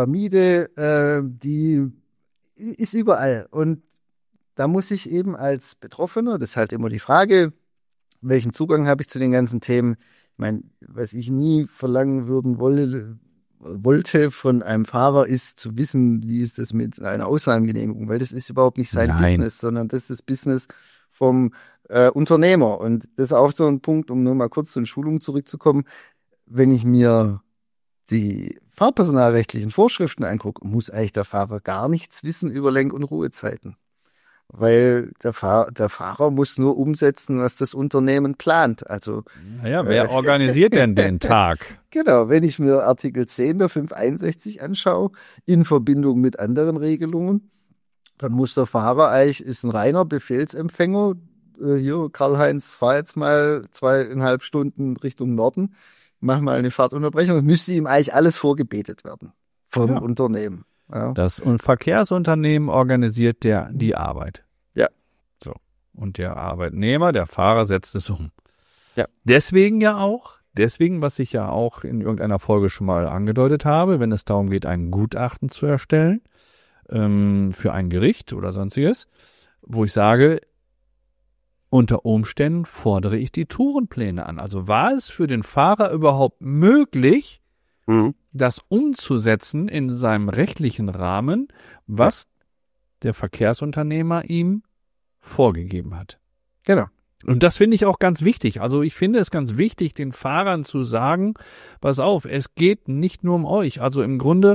Speaker 2: die ist überall. Und da muss ich eben als Betroffener, das ist halt immer die Frage, welchen Zugang habe ich zu den ganzen Themen? Ich meine, was ich nie verlangen wollte von einem Fahrer ist zu wissen, wie ist das mit einer Ausnahmegenehmigung, weil das ist überhaupt nicht sein Business, sondern das ist das Business vom Unternehmer. Und das ist auch so ein Punkt, um nur mal kurz zur Schulung zurückzukommen. Wenn ich mir die fahrpersonalrechtlichen Vorschriften angucke, muss eigentlich der Fahrer gar nichts wissen über Lenk- und Ruhezeiten. Weil der Fahrer muss nur umsetzen, was das Unternehmen plant. Also,
Speaker 1: naja, wer organisiert denn den Tag?
Speaker 2: Genau, wenn ich mir Artikel 10 der 561 anschaue, in Verbindung mit anderen Regelungen, dann muss der Fahrer eigentlich, ist ein reiner Befehlsempfänger. Hier, Karl-Heinz, fahr jetzt mal 2,5 Stunden Richtung Norden, mach mal eine Fahrtunterbrechung. Es müsste ihm eigentlich alles vorgebetet werden vom Unternehmen. Ja.
Speaker 1: Das Verkehrsunternehmen organisiert die Arbeit.
Speaker 2: Ja.
Speaker 1: So. Und der Arbeitnehmer, der Fahrer setzt es um.
Speaker 2: Ja.
Speaker 1: Deswegen, was ich ja auch in irgendeiner Folge schon mal angedeutet habe, wenn es darum geht, ein Gutachten zu erstellen, für ein Gericht oder sonstiges, wo ich sage, unter Umständen fordere ich die Tourenpläne an. Also war es für den Fahrer überhaupt möglich, das umzusetzen in seinem rechtlichen Rahmen, was der Verkehrsunternehmer ihm vorgegeben hat.
Speaker 2: Genau.
Speaker 1: Und das finde ich auch ganz wichtig. Also ich finde es ganz wichtig, den Fahrern zu sagen, pass auf, es geht nicht nur um euch. Also im Grunde,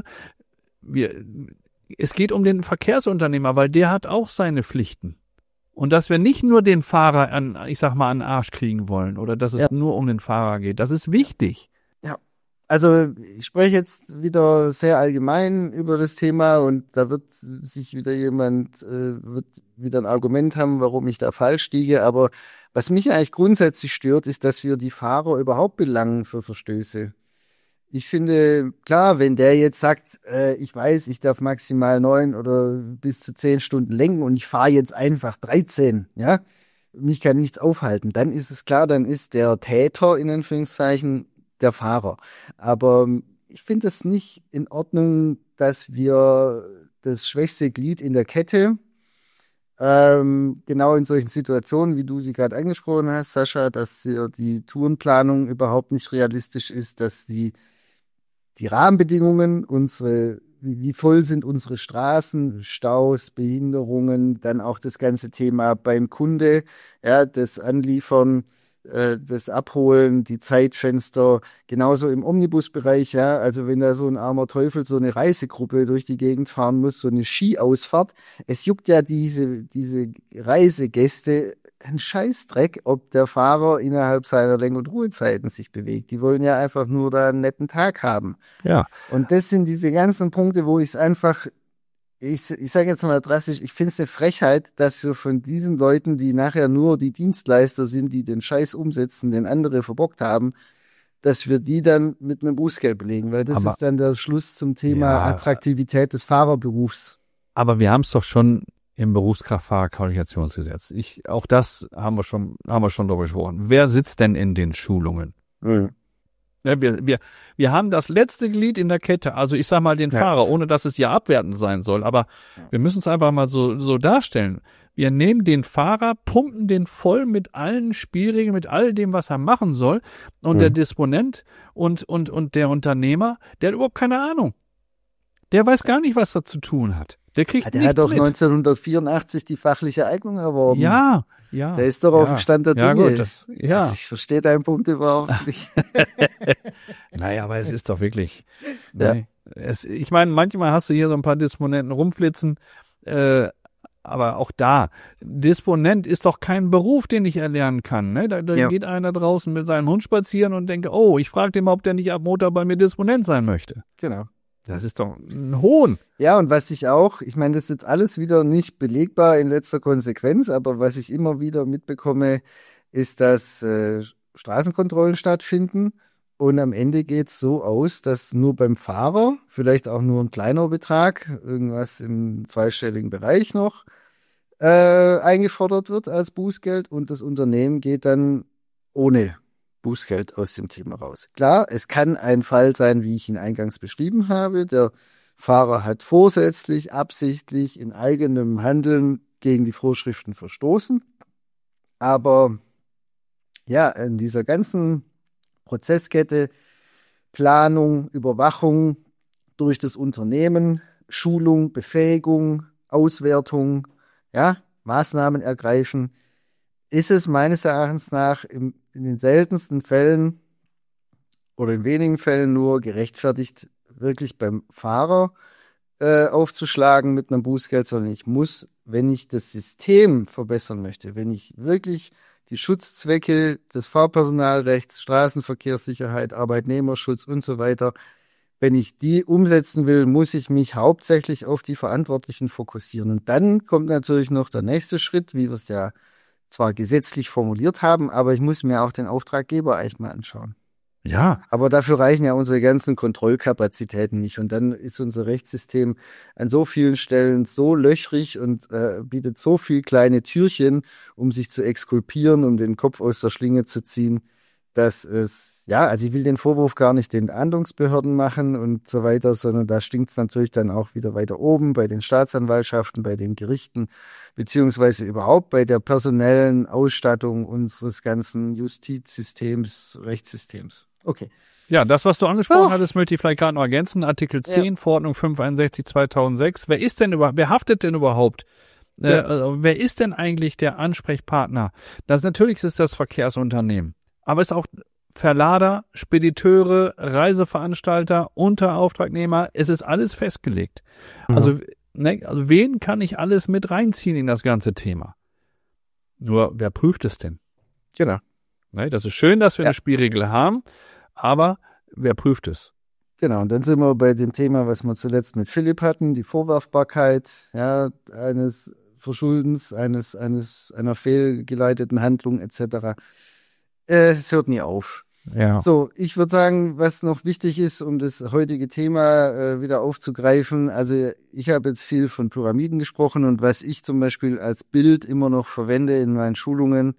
Speaker 1: es geht um den Verkehrsunternehmer, weil der hat auch seine Pflichten. Und dass wir nicht nur den Fahrer an den Arsch kriegen wollen oder dass es nur um den Fahrer geht, das ist wichtig.
Speaker 2: Ja. Also ich spreche jetzt wieder sehr allgemein über das Thema und da wird sich wieder wird wieder ein Argument haben, warum ich da falsch liege. Aber was mich eigentlich grundsätzlich stört, ist, dass wir die Fahrer überhaupt belangen für Verstöße. Ich finde, klar, wenn der jetzt sagt, ich weiß, ich darf maximal 9 oder bis zu 10 Stunden lenken und ich fahre jetzt einfach 13, ja, mich kann nichts aufhalten, dann ist es klar, dann ist der Täter in Anführungszeichen der Fahrer. Aber ich finde es nicht in Ordnung, dass wir das schwächste Glied in der Kette genau in solchen Situationen, wie du sie gerade angesprochen hast, Sascha, dass die Tourenplanung überhaupt nicht realistisch ist, dass die Rahmenbedingungen, wie voll sind unsere Straßen, Staus, Behinderungen, dann auch das ganze Thema beim Kunde, ja, das Anliefern, das Abholen, die Zeitfenster, genauso im Omnibusbereich, ja, also wenn da so ein armer Teufel so eine Reisegruppe durch die Gegend fahren muss, so eine Skiausfahrt, es juckt ja diese Reisegäste ein Scheißdreck, ob der Fahrer innerhalb seiner Lenk- und Ruhezeiten sich bewegt. Die wollen ja einfach nur da einen netten Tag haben.
Speaker 1: Ja.
Speaker 2: Und das sind diese ganzen Punkte, wo ich es einfach, ich sage jetzt mal drastisch, ich finde es eine Frechheit, dass wir von diesen Leuten, die nachher nur die Dienstleister sind, die den Scheiß umsetzen, den andere verbockt haben, dass wir die dann mit einem Bußgeld belegen, weil das ist dann der Schluss zum Thema Attraktivität des Fahrerberufs.
Speaker 1: Aber wir haben es doch schon im Berufskraftfahrerqualifikationsgesetz. Auch das haben wir schon darüber gesprochen. Wer sitzt denn in den Schulungen?
Speaker 2: Mhm.
Speaker 1: Ja, wir haben das letzte Glied in der Kette, also ich sag mal den Fahrer, ohne dass es ja abwertend sein soll, aber wir müssen es einfach mal so darstellen. Wir nehmen den Fahrer, pumpen den voll mit allen Spielregeln, mit all dem, was er machen soll. Und der Disponent und der Unternehmer, der hat überhaupt keine Ahnung. Der weiß gar nicht, was er zu tun hat. Der kriegt
Speaker 2: Der
Speaker 1: nichts
Speaker 2: hat doch
Speaker 1: mit.
Speaker 2: 1984 die fachliche Eignung erworben.
Speaker 1: Ja.
Speaker 2: Der ist doch auf dem Stand der Dinge.
Speaker 1: Ja, gut,
Speaker 2: Also ich verstehe deinen Punkt überhaupt nicht.
Speaker 1: Naja, aber es ist doch wirklich.
Speaker 2: Ja.
Speaker 1: Ne, ich meine, manchmal hast du hier so ein paar Disponenten rumflitzen, aber auch da, Disponent ist doch kein Beruf, den ich erlernen kann. Ne? Da geht einer draußen mit seinem Hund spazieren und denkt, oh, ich frage den mal, ob der nicht ab Montag bei mir Disponent sein möchte.
Speaker 2: Genau.
Speaker 1: Das ist doch ein Hohn.
Speaker 2: Ja, und was ich auch, ich meine, das ist jetzt alles wieder nicht belegbar in letzter Konsequenz, aber was ich immer wieder mitbekomme, ist, dass Straßenkontrollen stattfinden und am Ende geht's so aus, dass nur beim Fahrer, vielleicht auch nur ein kleiner Betrag, irgendwas im zweistelligen Bereich noch, eingefordert wird als Bußgeld und das Unternehmen geht dann ohne Bußgeld aus dem Thema raus. Klar, es kann ein Fall sein, wie ich ihn eingangs beschrieben habe. Der Fahrer hat vorsätzlich, absichtlich in eigenem Handeln gegen die Vorschriften verstoßen. Aber ja, in dieser ganzen Prozesskette, Planung, Überwachung durch das Unternehmen, Schulung, Befähigung, Auswertung, ja, Maßnahmen ergreifen, ist es meines Erachtens nach in den seltensten Fällen oder in wenigen Fällen nur gerechtfertigt, wirklich beim Fahrer aufzuschlagen mit einem Bußgeld, sondern ich muss, wenn ich das System verbessern möchte, wenn ich wirklich die Schutzzwecke des Fahrpersonalrechts, Straßenverkehrssicherheit, Arbeitnehmerschutz und so weiter, wenn ich die umsetzen will, muss ich mich hauptsächlich auf die Verantwortlichen fokussieren. Und dann kommt natürlich noch der nächste Schritt, wie wir es ja zwar gesetzlich formuliert haben, aber ich muss mir auch den Auftraggeber eigentlich mal anschauen.
Speaker 1: Ja.
Speaker 2: Aber dafür reichen ja unsere ganzen Kontrollkapazitäten nicht. Und dann ist unser Rechtssystem an so vielen Stellen so löchrig und bietet so viel kleine Türchen, um sich zu exkulpieren, um den Kopf aus der Schlinge zu ziehen, dass es, ja, also ich will den Vorwurf gar nicht den Ahndungsbehörden machen und so weiter, sondern da stinkt es natürlich dann auch wieder weiter oben bei den Staatsanwaltschaften, bei den Gerichten, beziehungsweise überhaupt bei der personellen Ausstattung unseres ganzen Justizsystems, Rechtssystems. Okay.
Speaker 1: Ja, das, was du angesprochen hattest, möchte ich vielleicht gerade noch ergänzen. Artikel 10, Verordnung 561/2006. Wer haftet denn überhaupt? Wer ist denn eigentlich der Ansprechpartner? Natürlich ist das Verkehrsunternehmen. Aber es ist auch Verlader, Spediteure, Reiseveranstalter, Unterauftragnehmer. Es ist alles festgelegt. Also wen kann ich alles mit reinziehen in das ganze Thema? Nur, wer prüft es denn?
Speaker 2: Genau.
Speaker 1: Das ist schön, dass wir eine Spielregel haben, aber wer prüft es?
Speaker 2: Genau, und dann sind wir bei dem Thema, was wir zuletzt mit Philipp hatten, die Vorwerfbarkeit, ja, eines Verschuldens, einer fehlgeleiteten Handlung etc. Es hört nie auf.
Speaker 1: Ja.
Speaker 2: So, ich würde sagen, was noch wichtig ist, um das heutige Thema wieder aufzugreifen, also ich habe jetzt viel von Pyramiden gesprochen und was ich zum Beispiel als Bild immer noch verwende in meinen Schulungen,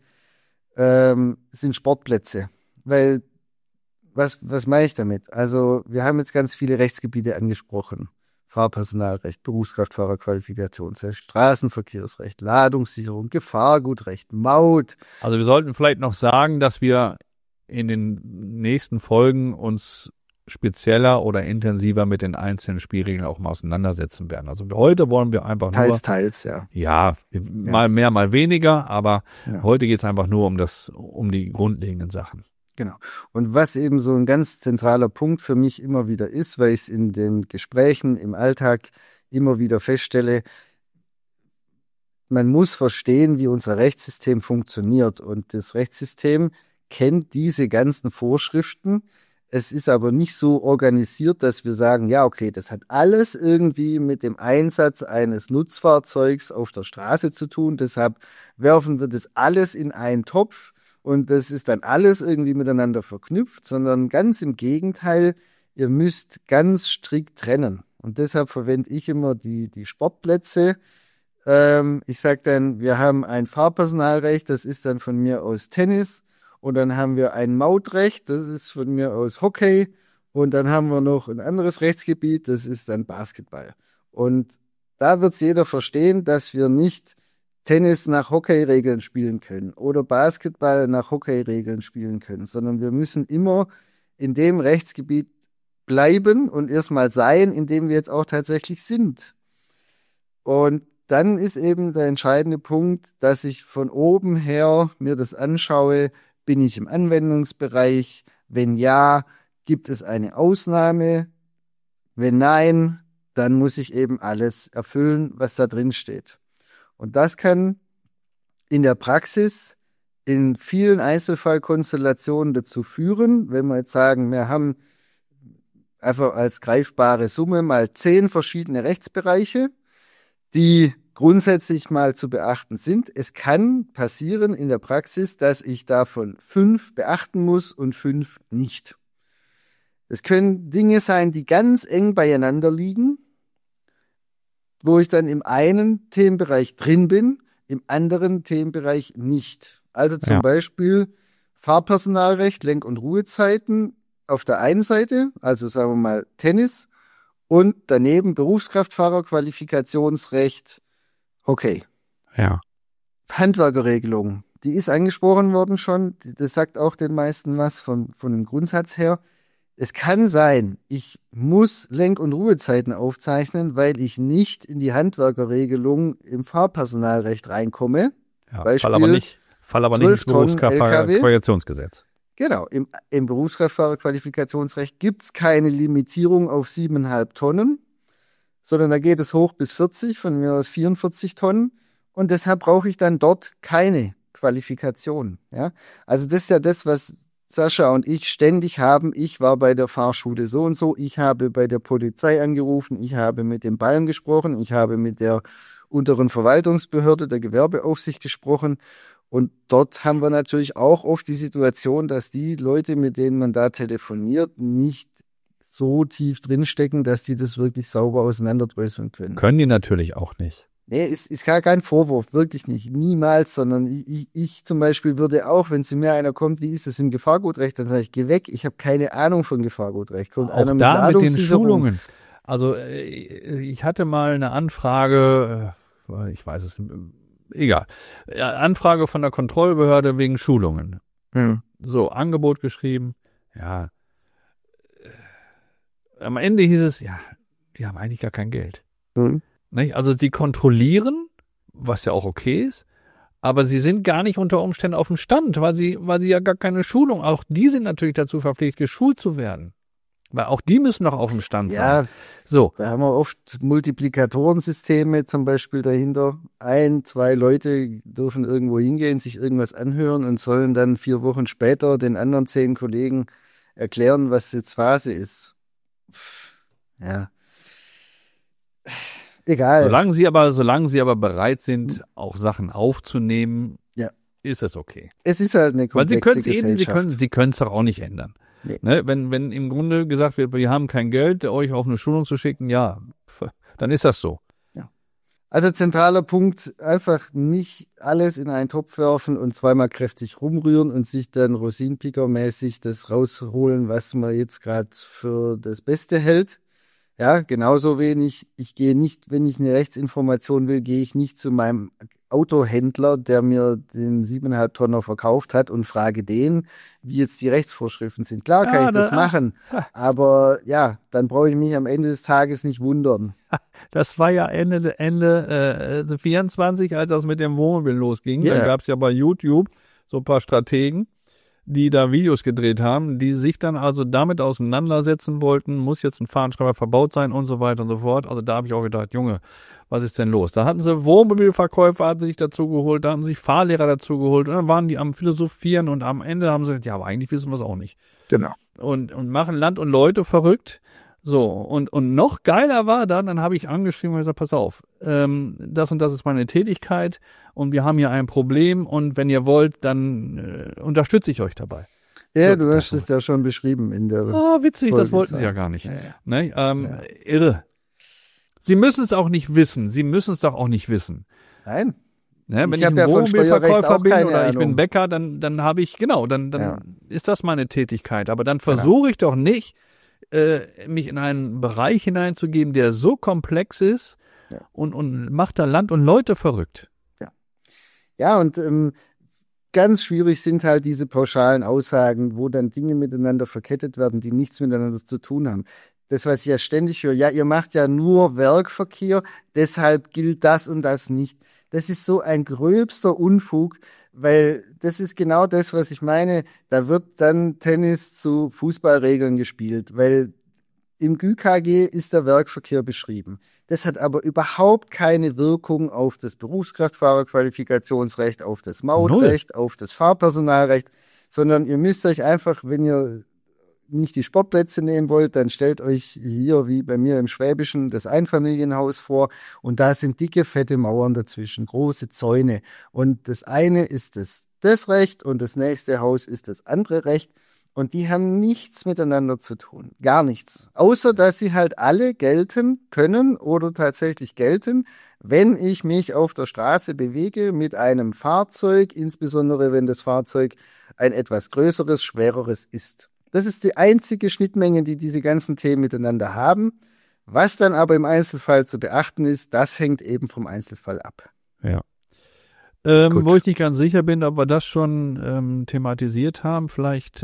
Speaker 2: sind Sportplätze. Weil, was meine ich damit? Also wir haben jetzt ganz viele Rechtsgebiete angesprochen. Fahrpersonalrecht, Berufskraftfahrerqualifikationsrecht, Straßenverkehrsrecht, Ladungssicherung, Gefahrgutrecht, Maut.
Speaker 1: Also wir sollten vielleicht noch sagen, dass wir in den nächsten Folgen uns spezieller oder intensiver mit den einzelnen Spielregeln auch mal auseinandersetzen werden. Also heute wollen wir einfach nur...
Speaker 2: Teils, ja.
Speaker 1: Ja, mal mehr, mal weniger, aber heute geht es einfach nur um die grundlegenden Sachen.
Speaker 2: Genau. Und was eben so ein ganz zentraler Punkt für mich immer wieder ist, weil ich es in den Gesprächen im Alltag immer wieder feststelle, man muss verstehen, wie unser Rechtssystem funktioniert. Und das Rechtssystem kennt diese ganzen Vorschriften. Es ist aber nicht so organisiert, dass wir sagen, ja, okay, das hat alles irgendwie mit dem Einsatz eines Nutzfahrzeugs auf der Straße zu tun. Deshalb werfen wir das alles in einen Topf. Und das ist dann alles irgendwie miteinander verknüpft, sondern ganz im Gegenteil, ihr müsst ganz strikt trennen. Und deshalb verwende ich immer die Sportplätze. Ich sage dann, wir haben ein Fahrpersonalrecht, das ist dann von mir aus Tennis. Und dann haben wir ein Mautrecht, das ist von mir aus Hockey. Und dann haben wir noch ein anderes Rechtsgebiet, das ist dann Basketball. Und da wird es jeder verstehen, dass wir nicht Tennis nach Hockey-Regeln spielen können oder Basketball nach Hockey-Regeln spielen können, sondern wir müssen immer in dem Rechtsgebiet bleiben und erstmal sein, in dem wir jetzt auch tatsächlich sind. Und dann ist eben der entscheidende Punkt, dass ich von oben her mir das anschaue, bin ich im Anwendungsbereich? Wenn ja, gibt es eine Ausnahme? Wenn nein, dann muss ich eben alles erfüllen, was da drin steht. Und das kann in der Praxis in vielen Einzelfallkonstellationen dazu führen, wenn wir jetzt sagen, wir haben einfach als greifbare Summe mal 10 verschiedene Rechtsbereiche, die grundsätzlich mal zu beachten sind. Es kann passieren in der Praxis, dass ich davon 5 beachten muss und 5 nicht. Es können Dinge sein, die ganz eng beieinander liegen, wo ich dann im einen Themenbereich drin bin, im anderen Themenbereich nicht. Also zum Beispiel Fahrpersonalrecht, Lenk- und Ruhezeiten auf der einen Seite, also sagen wir mal Tennis, und daneben Berufskraftfahrerqualifikationsrecht, Hockey.
Speaker 1: Ja.
Speaker 2: Handwerkerregelung, die ist angesprochen worden schon, das sagt auch den meisten was von dem Grundsatz her. Es kann sein, ich muss Lenk- und Ruhezeiten aufzeichnen, weil ich nicht in die Handwerkerregelung im Fahrpersonalrecht reinkomme.
Speaker 1: Ja,
Speaker 2: Beispiel
Speaker 1: fall aber nicht ins
Speaker 2: 12 Tonnen
Speaker 1: Berufskraftfahrerqualifikationsgesetz.
Speaker 2: Genau, im Berufskraftfahrerqualifikationsrecht gibt's keine Limitierung auf 7,5 Tonnen, sondern da geht es hoch bis 40, von mir aus 44 Tonnen. Und deshalb brauche ich dann dort keine Qualifikation. Ja? Also das ist ja das, was Sascha und ich ständig haben. Ich war bei der Fahrschule so und so, ich habe bei der Polizei angerufen, ich habe mit dem Ballen gesprochen, ich habe mit der unteren Verwaltungsbehörde, der Gewerbeaufsicht gesprochen. Und dort haben wir natürlich auch oft die Situation, dass die Leute, mit denen man da telefoniert, nicht so tief drinstecken, dass die das wirklich sauber auseinanderdröseln können.
Speaker 1: Können die natürlich auch nicht.
Speaker 2: Nee, ist gar kein Vorwurf, wirklich nicht. Niemals, sondern ich zum Beispiel würde auch, wenn zu mir einer kommt, wie ist es im Gefahrgutrecht, dann sage ich, geh weg, ich habe keine Ahnung von Gefahrgutrecht. Kommt
Speaker 1: auch
Speaker 2: einer mit
Speaker 1: da mit den
Speaker 2: Ladungssicherung.
Speaker 1: Schulungen. Also ich hatte mal eine Anfrage, ich weiß es, egal, Anfrage von der Kontrollbehörde wegen Schulungen. So, Angebot geschrieben, ja. Am Ende hieß es, ja, die haben eigentlich gar kein Geld. Nicht? Also sie kontrollieren, was ja auch okay ist, aber sie sind gar nicht unter Umständen auf dem Stand, weil sie ja gar keine Schulung, auch die sind natürlich dazu verpflichtet, geschult zu werden. Weil auch die müssen noch auf dem Stand sein.
Speaker 2: Ja,
Speaker 1: so.
Speaker 2: Da haben wir oft Multiplikatorensysteme zum Beispiel dahinter. 1, 2 Leute dürfen irgendwo hingehen, sich irgendwas anhören und sollen dann 4 Wochen später den anderen 10 Kollegen erklären, was jetzt Phase ist. Ja. Egal.
Speaker 1: Solange sie aber bereit sind, auch Sachen aufzunehmen, ist es okay.
Speaker 2: Es ist halt eine komplexe Gesellschaft.
Speaker 1: Sie können es doch auch nicht ändern.
Speaker 2: Nee.
Speaker 1: Ne? Wenn im Grunde gesagt wird, wir haben kein Geld, euch auf eine Schulung zu schicken, ja, dann ist das so.
Speaker 2: Ja. Also zentraler Punkt, einfach nicht alles in einen Topf werfen und zweimal kräftig rumrühren und sich dann Rosinenpicker-mäßig das rausholen, was man jetzt gerade für das Beste hält. Ja, genauso wenig. Ich gehe nicht, wenn ich eine Rechtsinformation will, gehe ich nicht zu meinem Autohändler, der mir den 7,5 Tonner verkauft hat und frage den, wie jetzt die Rechtsvorschriften sind. Klar kann ich das machen, aber ja, dann brauche ich mich am Ende des Tages nicht wundern.
Speaker 1: Das war ja Ende 24, als das mit dem Wohnmobil losging.
Speaker 2: Yeah.
Speaker 1: Dann gab es ja bei YouTube so ein paar Strategen, die da Videos gedreht haben, die sich dann also damit auseinandersetzen wollten, muss jetzt ein Fahnenschreiber verbaut sein und so weiter und so fort. Also da habe ich auch gedacht, Junge, was ist denn los? Da hatten sie Wohnmobilverkäufer hatten sich dazu geholt, da hatten sie Fahrlehrer dazu geholt und dann waren die am Philosophieren und am Ende haben sie gesagt, ja, aber eigentlich wissen wir es auch nicht.
Speaker 2: Genau.
Speaker 1: Und machen Land und Leute verrückt. So, und noch geiler war dann habe ich angeschrieben und gesagt, pass auf, das und das ist meine Tätigkeit und wir haben hier ein Problem und wenn ihr wollt, dann unterstütze ich euch dabei.
Speaker 2: Ja,
Speaker 1: So,
Speaker 2: du hast es ja schon beschrieben in der
Speaker 1: witzig,
Speaker 2: Folge
Speaker 1: das wollten sie ja gar nicht.
Speaker 2: Ja, ja.
Speaker 1: Ne? Irre. Sie müssen es auch nicht wissen. Sie müssen es doch auch nicht wissen.
Speaker 2: Nein.
Speaker 1: Ne? Wenn
Speaker 2: Ich
Speaker 1: ich
Speaker 2: hab
Speaker 1: ein
Speaker 2: ja von
Speaker 1: Wohnmobilverkäufer
Speaker 2: Steuerrecht auch
Speaker 1: bin
Speaker 2: keine
Speaker 1: oder ich bin
Speaker 2: Ahnung.
Speaker 1: Bäcker, dann habe ich, dann
Speaker 2: Ja.
Speaker 1: ist das meine Tätigkeit. Aber dann versuche ich doch nicht, mich in einen Bereich hineinzugeben, der so komplex ist und macht da Land und Leute verrückt.
Speaker 2: Ja. Ja, und ganz schwierig sind halt diese pauschalen Aussagen, wo dann Dinge miteinander verkettet werden, die nichts miteinander zu tun haben. Das, was ich ja ständig höre, ja, ihr macht ja nur Werkverkehr, deshalb gilt das und das nicht. Das ist so ein gröbster Unfug, weil das ist genau das, was ich meine. Da wird dann Tennis zu Fußballregeln gespielt, weil im GÜKG ist der Werkverkehr beschrieben. Das hat aber überhaupt keine Wirkung auf das Berufskraftfahrerqualifikationsrecht, auf das Mautrecht, auf das Fahrpersonalrecht, sondern ihr müsst euch einfach, wenn ihr nicht die Sportplätze nehmen wollt, dann stellt euch hier, wie bei mir im Schwäbischen, das Einfamilienhaus vor und da sind dicke, fette Mauern dazwischen, große Zäune. Und das eine ist das Recht und das nächste Haus ist das andere Recht. Und die haben nichts miteinander zu tun. Gar nichts. Außer, dass sie halt alle gelten können oder tatsächlich gelten, wenn ich mich auf der Straße bewege mit einem Fahrzeug, insbesondere wenn das Fahrzeug ein etwas größeres, schwereres ist. Das ist die einzige Schnittmenge, die diese ganzen Themen miteinander haben. Was dann aber im Einzelfall zu beachten ist, das hängt eben vom Einzelfall ab.
Speaker 1: Ja. Wo ich nicht ganz sicher bin, ob wir das schon thematisiert haben, vielleicht,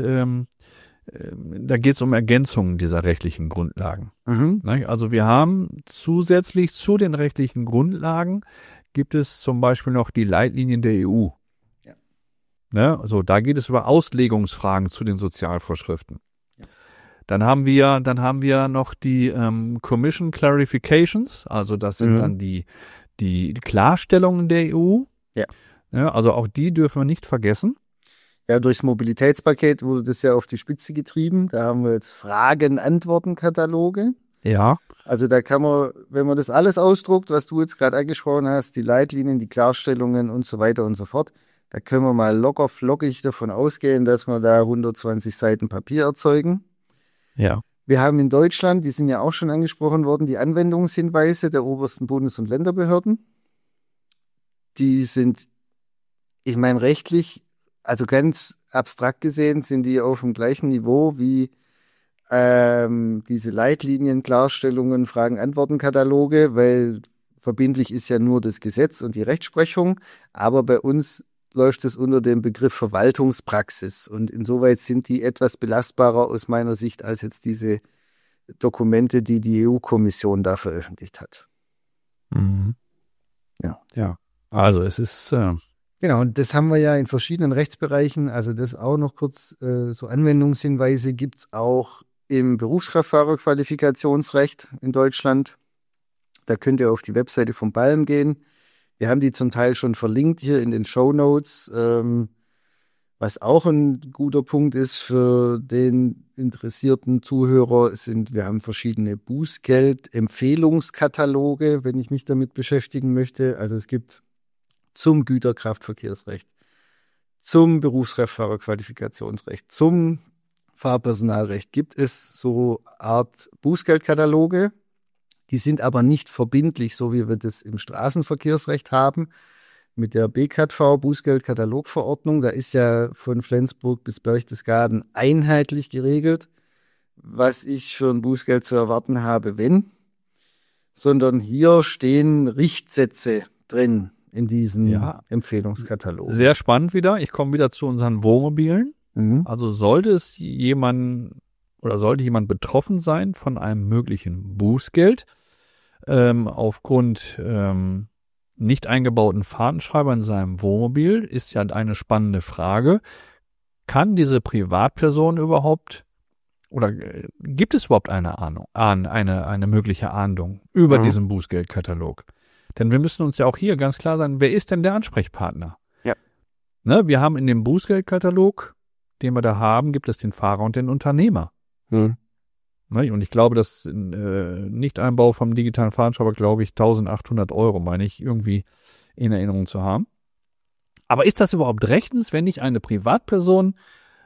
Speaker 1: da geht es um Ergänzungen dieser rechtlichen Grundlagen.
Speaker 2: Mhm.
Speaker 1: Also wir haben zusätzlich zu den rechtlichen Grundlagen, gibt es zum Beispiel noch die Leitlinien der EU.
Speaker 2: Ja.
Speaker 1: Ne? Also da geht es über Auslegungsfragen zu den Sozialvorschriften.
Speaker 2: Ja.
Speaker 1: Dann haben wir noch die Commission Clarifications, also das sind dann die Klarstellungen der EU. Ja, also auch die dürfen wir nicht vergessen.
Speaker 2: Ja, durchs Mobilitätspaket wurde das ja auf die Spitze getrieben. Da haben wir jetzt Fragen-Antworten-Kataloge.
Speaker 1: Ja.
Speaker 2: Also da kann man, wenn man das alles ausdruckt, was du jetzt gerade angesprochen hast, die Leitlinien, die Klarstellungen und so weiter und so fort, da können wir mal locker flockig davon ausgehen, dass wir da 120 Seiten Papier erzeugen.
Speaker 1: Ja.
Speaker 2: Wir haben in Deutschland, die sind ja auch schon angesprochen worden, die Anwendungshinweise der obersten Bundes- und Länderbehörden. Die sind, ich meine, rechtlich, also ganz abstrakt gesehen, sind die auf dem gleichen Niveau wie diese Leitlinien, Klarstellungen, Fragen-Antworten-Kataloge, weil verbindlich ist ja nur das Gesetz und die Rechtsprechung, aber bei uns läuft es unter dem Begriff Verwaltungspraxis und insoweit sind die etwas belastbarer aus meiner Sicht als jetzt diese Dokumente, die die EU-Kommission da veröffentlicht hat.
Speaker 1: Mhm. Ja. Also es ist
Speaker 2: genau, und das haben wir ja in verschiedenen Rechtsbereichen, also das auch noch kurz, so Anwendungshinweise gibt's auch im Berufskraftfahrerqualifikationsrecht in Deutschland. Da könnt ihr auf die Webseite vom BALM gehen. Wir haben die zum Teil schon verlinkt hier in den Shownotes. Was auch ein guter Punkt ist für den interessierten Zuhörer, wir haben verschiedene Bußgeld-Empfehlungskataloge, wenn ich mich damit beschäftigen möchte. Also es gibt zum Güterkraftverkehrsrecht, zum Berufskraftfahrerqualifikationsrecht, zum Fahrpersonalrecht gibt es so Art Bußgeldkataloge. Die sind aber nicht verbindlich, so wie wir das im Straßenverkehrsrecht haben, mit der BKV, Bußgeldkatalogverordnung. Da ist ja von Flensburg bis Berchtesgaden einheitlich geregelt, was ich für ein Bußgeld zu erwarten habe, wenn. Sondern hier stehen Richtsätze drin in diesem Empfehlungskatalog.
Speaker 1: Sehr spannend wieder. Ich komme wieder zu unseren Wohnmobilen. Also sollte jemand betroffen sein von einem möglichen Bußgeld aufgrund nicht eingebauten Fahrtenschreiber in seinem Wohnmobil, ist ja eine spannende Frage. Kann diese Privatperson überhaupt oder gibt es überhaupt eine mögliche Ahndung über diesen Bußgeldkatalog? Denn wir müssen uns ja auch hier ganz klar sein, wer ist denn der Ansprechpartner? Ja. Ne, wir haben in dem Bußgeldkatalog, den wir da haben, gibt es den Fahrer und den Unternehmer. Ne, und ich glaube, dass Nicht-Einbau vom digitalen Fahrtenschreiber, glaube ich, 1.800 €, meine ich, irgendwie in Erinnerung zu haben. Aber ist das überhaupt rechtens, wenn ich eine Privatperson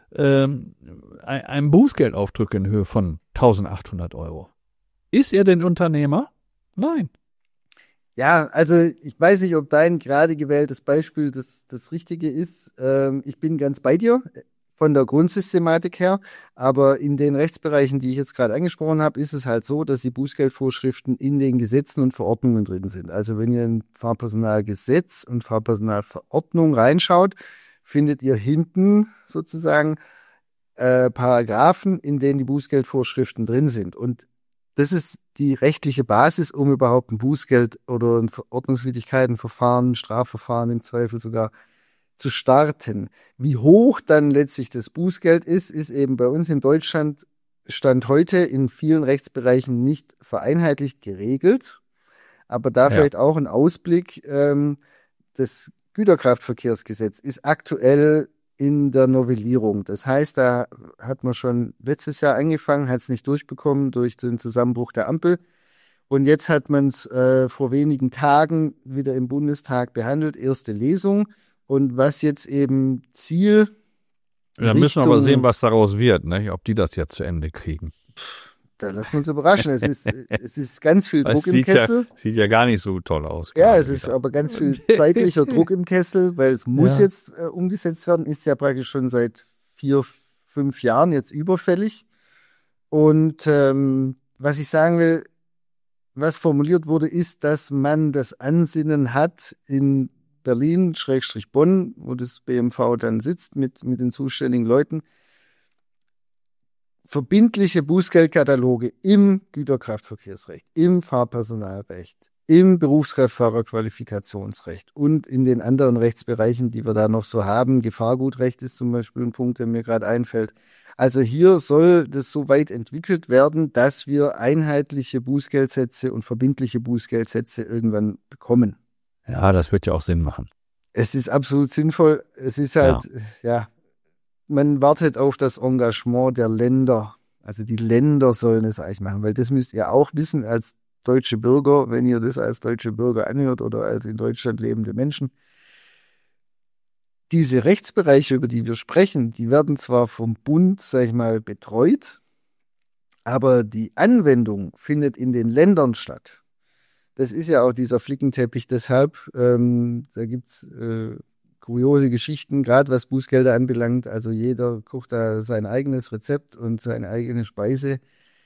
Speaker 1: ein Bußgeld aufdrücke in Höhe von 1.800 €? Ist er denn Unternehmer? Nein.
Speaker 2: Ja, also ich weiß nicht, ob dein gerade gewähltes Beispiel das Richtige ist. Ich bin ganz bei dir. von der Grundsystematik her. Aber in den Rechtsbereichen, die ich jetzt gerade angesprochen habe, ist es halt so, dass die Bußgeldvorschriften in den Gesetzen und Verordnungen drin sind. Also wenn ihr in Fahrpersonalgesetz und Fahrpersonalverordnung reinschaut, findet ihr hinten sozusagen Paragraphen, in denen die Bußgeldvorschriften drin sind. Und das ist die rechtliche Basis, um überhaupt ein Bußgeld oder ein Ordnungswidrigkeitenverfahren, ein Strafverfahren im Zweifel sogar zu starten. Wie hoch dann letztlich das Bußgeld ist eben bei uns in Deutschland Stand heute in vielen Rechtsbereichen nicht vereinheitlicht geregelt. Aber da vielleicht auch ein Ausblick, das Güterkraftverkehrsgesetz ist aktuell in der Novellierung. Das heißt, da hat man schon letztes Jahr angefangen, hat es nicht durchbekommen durch den Zusammenbruch der Ampel. Und jetzt hat man es vor wenigen Tagen wieder im Bundestag behandelt, erste Lesung. Und was jetzt eben Ziel.
Speaker 1: Da müssen wir aber sehen, was daraus wird, ne? Ob die das jetzt zu Ende kriegen.
Speaker 2: Da lassen wir uns überraschen. Es ist ganz viel Druck im Kessel.
Speaker 1: Sieht ja gar nicht so toll aus.
Speaker 2: Ja, es ist aber ganz viel zeitlicher Druck im Kessel, weil es muss jetzt umgesetzt werden, ist ja praktisch schon seit 4, 5 Jahren jetzt überfällig. Und was ich sagen will, was formuliert wurde, ist, dass man das Ansinnen hat, in Berlin, Bonn, wo das BMV dann sitzt mit den zuständigen Leuten, verbindliche Bußgeldkataloge im Güterkraftverkehrsrecht, im Fahrpersonalrecht, im Berufskraftfahrerqualifikationsrecht und in den anderen Rechtsbereichen, die wir da noch so haben. Gefahrgutrecht ist zum Beispiel ein Punkt, der mir gerade einfällt. Also hier soll das so weit entwickelt werden, dass wir einheitliche Bußgeldsätze und verbindliche Bußgeldsätze irgendwann bekommen.
Speaker 1: Ja, das wird ja auch Sinn machen.
Speaker 2: Es ist absolut sinnvoll. Es ist halt, man wartet auf das Engagement der Länder. Also die Länder sollen es eigentlich machen, weil das müsst ihr auch wissen als deutsche Bürger, wenn ihr das als deutsche Bürger anhört oder als in Deutschland lebende Menschen. Diese Rechtsbereiche, über die wir sprechen, die werden zwar vom Bund, sag ich mal, betreut, aber die Anwendung findet in den Ländern statt. Das ist ja auch dieser Flickenteppich deshalb. Da gibt's kuriose Geschichten, gerade was Bußgelder anbelangt. Also jeder kocht da sein eigenes Rezept und seine eigene Speise.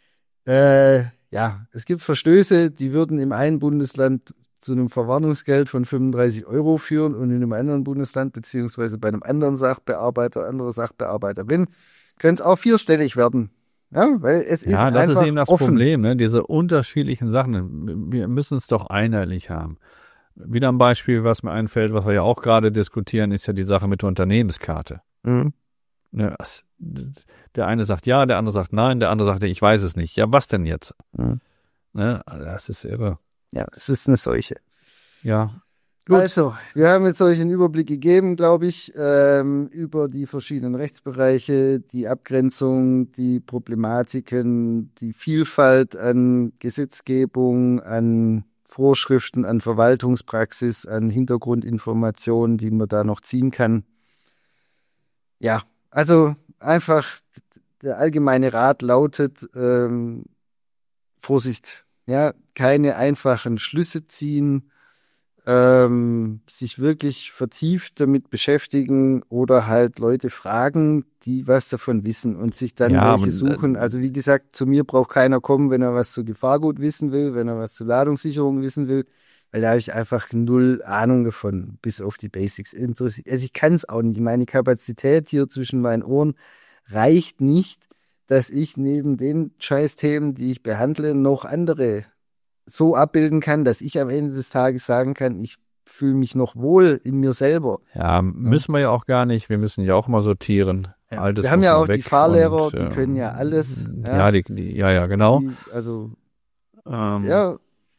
Speaker 2: Es gibt Verstöße, die würden im einen Bundesland zu einem Verwarnungsgeld von 35 € führen und in einem anderen Bundesland beziehungsweise bei einem anderen Sachbearbeiter, anderer Sachbearbeiterin, könnte es auch 4-stellig werden. Ja, weil es ist einfach
Speaker 1: das ist eben das
Speaker 2: offen.
Speaker 1: Problem, ne? Diese unterschiedlichen Sachen. Wir müssen es doch einheitlich haben. Wieder ein Beispiel, was mir einfällt, was wir ja auch gerade diskutieren, ist ja die Sache mit der Unternehmenskarte.
Speaker 2: Mhm.
Speaker 1: Ne, der eine sagt ja, der andere sagt nein, der andere sagt, ich weiß es nicht. Ja, was denn jetzt?
Speaker 2: Mhm.
Speaker 1: Ne, das ist irre.
Speaker 2: Ja, es ist eine Seuche.
Speaker 1: Ja. Gut.
Speaker 2: Also, wir haben jetzt euch einen Überblick gegeben, glaube ich, über die verschiedenen Rechtsbereiche, die Abgrenzung, die Problematiken, die Vielfalt an Gesetzgebung, an Vorschriften, an Verwaltungspraxis, an Hintergrundinformationen, die man da noch ziehen kann. Ja, also einfach der allgemeine Rat lautet, Vorsicht, ja, keine einfachen Schlüsse ziehen, sich wirklich vertieft damit beschäftigen oder halt Leute fragen, die was davon wissen und sich dann welche suchen. Also wie gesagt, zu mir braucht keiner kommen, wenn er was zu Gefahrgut wissen will, wenn er was zu Ladungssicherung wissen will, weil da habe ich einfach 0 Ahnung davon, bis auf die Basics. Also ich kann es auch nicht. Meine Kapazität hier zwischen meinen Ohren reicht nicht, dass ich neben den Scheißthemen, die ich behandle, noch andere so abbilden kann, dass ich am Ende des Tages sagen kann, ich fühle mich noch wohl in mir selber.
Speaker 1: Ja, müssen wir ja auch gar nicht. Wir müssen ja auch mal sortieren.
Speaker 2: Ja.
Speaker 1: Altes
Speaker 2: wir haben ja auch
Speaker 1: weg
Speaker 2: die Fahrlehrer,
Speaker 1: und,
Speaker 2: die können ja alles.
Speaker 1: Ja, genau.
Speaker 2: Ja.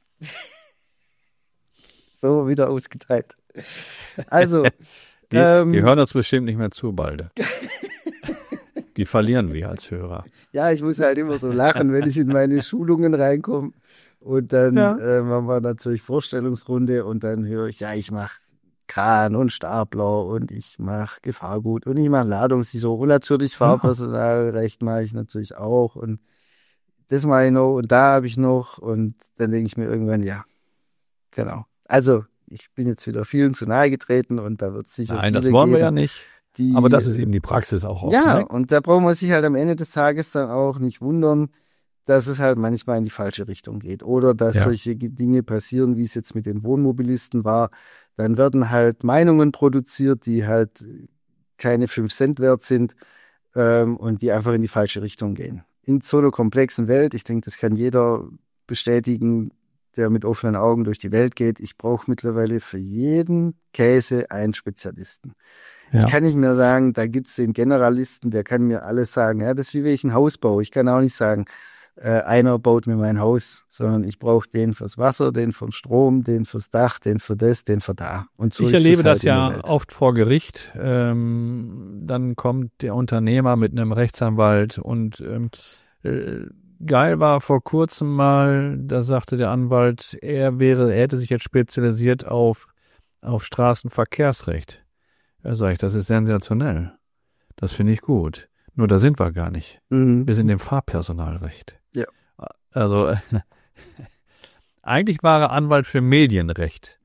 Speaker 2: So wieder ausgeteilt. Also.
Speaker 1: Die hören uns bestimmt nicht mehr zu, Balde. Die verlieren wir als Hörer.
Speaker 2: Ja, ich muss halt immer so lachen, wenn ich in meine Schulungen reinkomme. Und dann machen wir natürlich Vorstellungsrunde und dann höre ich, ja, ich mache Kran und Stapler und ich mache Gefahrgut und ich mache Ladungssicherung und natürlich Fahrpersonalrecht mache ich natürlich auch und das mache ich noch und da habe ich noch und dann denke ich mir irgendwann, ja, genau. Also ich bin jetzt wieder vielen zu nahe getreten und da wird es sicher
Speaker 1: Nein,
Speaker 2: viele
Speaker 1: das wollen wir
Speaker 2: geben,
Speaker 1: ja nicht. Aber das ist eben die Praxis auch oft.
Speaker 2: Ja,
Speaker 1: Ne?
Speaker 2: und da braucht man sich halt am Ende des Tages dann auch nicht wundern, dass es halt manchmal in die falsche Richtung geht. Oder dass solche Dinge passieren, wie es jetzt mit den Wohnmobilisten war. Dann werden halt Meinungen produziert, die halt keine 5 Cent wert sind und die einfach in die falsche Richtung gehen. In so einer komplexen Welt, ich denke, das kann jeder bestätigen, der mit offenen Augen durch die Welt geht. Ich brauche mittlerweile für jeden Käse einen Spezialisten. Ich kann nicht mehr sagen, da gibt's den Generalisten, der kann mir alles sagen. Ja, das ist wie wenn ich ein Haus baue. Ich kann auch nicht sagen, einer baut mir mein Haus, sondern ich brauche den fürs Wasser, den für den Strom, den fürs Dach, den für das, den für da. Und so
Speaker 1: ich
Speaker 2: ist
Speaker 1: erlebe
Speaker 2: es halt
Speaker 1: das
Speaker 2: in der
Speaker 1: ja
Speaker 2: Welt.
Speaker 1: oft vor Gericht. Dann kommt der Unternehmer mit einem Rechtsanwalt und geil war vor kurzem mal, da sagte der Anwalt, er hätte sich jetzt spezialisiert auf Straßenverkehrsrecht. Da sage ich, das ist sensationell. Das finde ich gut. Nur da sind wir gar nicht. Wir sind im Fahrpersonalrecht.
Speaker 2: Ja.
Speaker 1: Also eigentlich war er Anwalt für Medienrecht.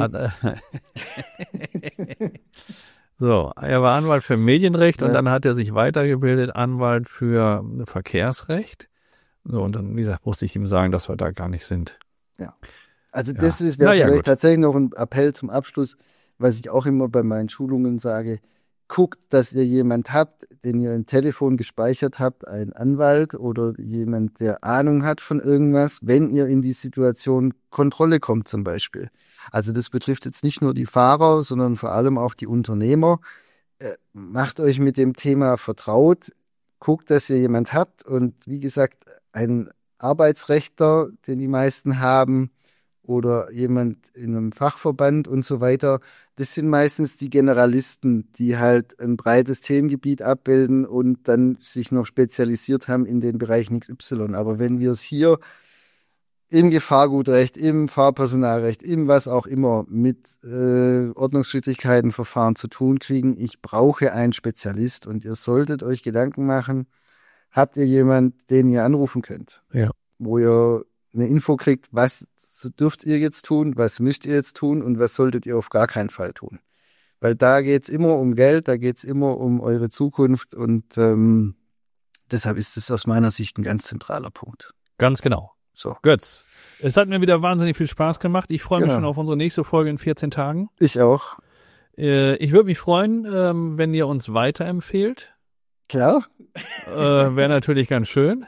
Speaker 1: So, er war Anwalt für Medienrecht und dann hat er sich weitergebildet, Anwalt für Verkehrsrecht. So, und dann, wie gesagt, musste ich ihm sagen, dass wir da gar nicht sind.
Speaker 2: Ja. Also das wäre vielleicht tatsächlich noch ein Appell zum Abschluss, was ich auch immer bei meinen Schulungen sage. Guckt, dass ihr jemand habt, den ihr im Telefon gespeichert habt, einen Anwalt oder jemand, der Ahnung hat von irgendwas, wenn ihr in die Situation Kontrolle kommt zum Beispiel. Also das betrifft jetzt nicht nur die Fahrer, sondern vor allem auch die Unternehmer. Macht euch mit dem Thema vertraut, guckt, dass ihr jemand habt und wie gesagt, ein Arbeitsrechtler, den die meisten haben, oder jemand in einem Fachverband und so weiter. Das sind meistens die Generalisten, die halt ein breites Themengebiet abbilden und dann sich noch spezialisiert haben in den Bereichen XY. Aber wenn wir es hier im Gefahrgutrecht, im Fahrpersonalrecht, im was auch immer mit Ordnungswidrigkeiten, Verfahren zu tun kriegen, ich brauche einen Spezialist und ihr solltet euch Gedanken machen, habt ihr jemanden, den ihr anrufen könnt?
Speaker 1: Ja.
Speaker 2: Wo ihr eine Info kriegt, was dürft ihr jetzt tun, was müsst ihr jetzt tun und was solltet ihr auf gar keinen Fall tun. Weil da geht's immer um Geld, da geht's immer um eure Zukunft und deshalb ist es aus meiner Sicht ein ganz zentraler Punkt.
Speaker 1: Ganz genau.
Speaker 2: So.
Speaker 1: Götz, es hat mir wieder wahnsinnig viel Spaß gemacht. Ich freue mich schon auf unsere nächste Folge in 14 Tagen.
Speaker 2: Ich auch.
Speaker 1: Ich würde mich freuen, wenn ihr uns weiterempfehlt.
Speaker 2: Klar.
Speaker 1: Wäre natürlich ganz schön.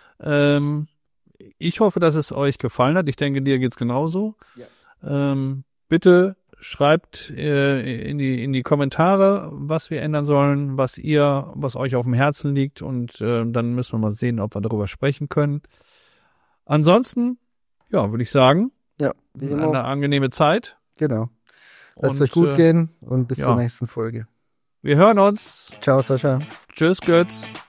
Speaker 1: Ich hoffe, dass es euch gefallen hat. Ich denke, dir geht's genauso. Ja. Bitte schreibt in die Kommentare, was wir ändern sollen, was euch auf dem Herzen liegt und dann müssen wir mal sehen, ob wir darüber sprechen können. Ansonsten, ja, würde ich sagen,
Speaker 2: wie immer.
Speaker 1: Eine angenehme Zeit.
Speaker 2: Genau. Lasst euch gut gehen und bis zur nächsten Folge.
Speaker 1: Wir hören uns.
Speaker 2: Ciao, Sascha.
Speaker 1: Tschüss, Götz.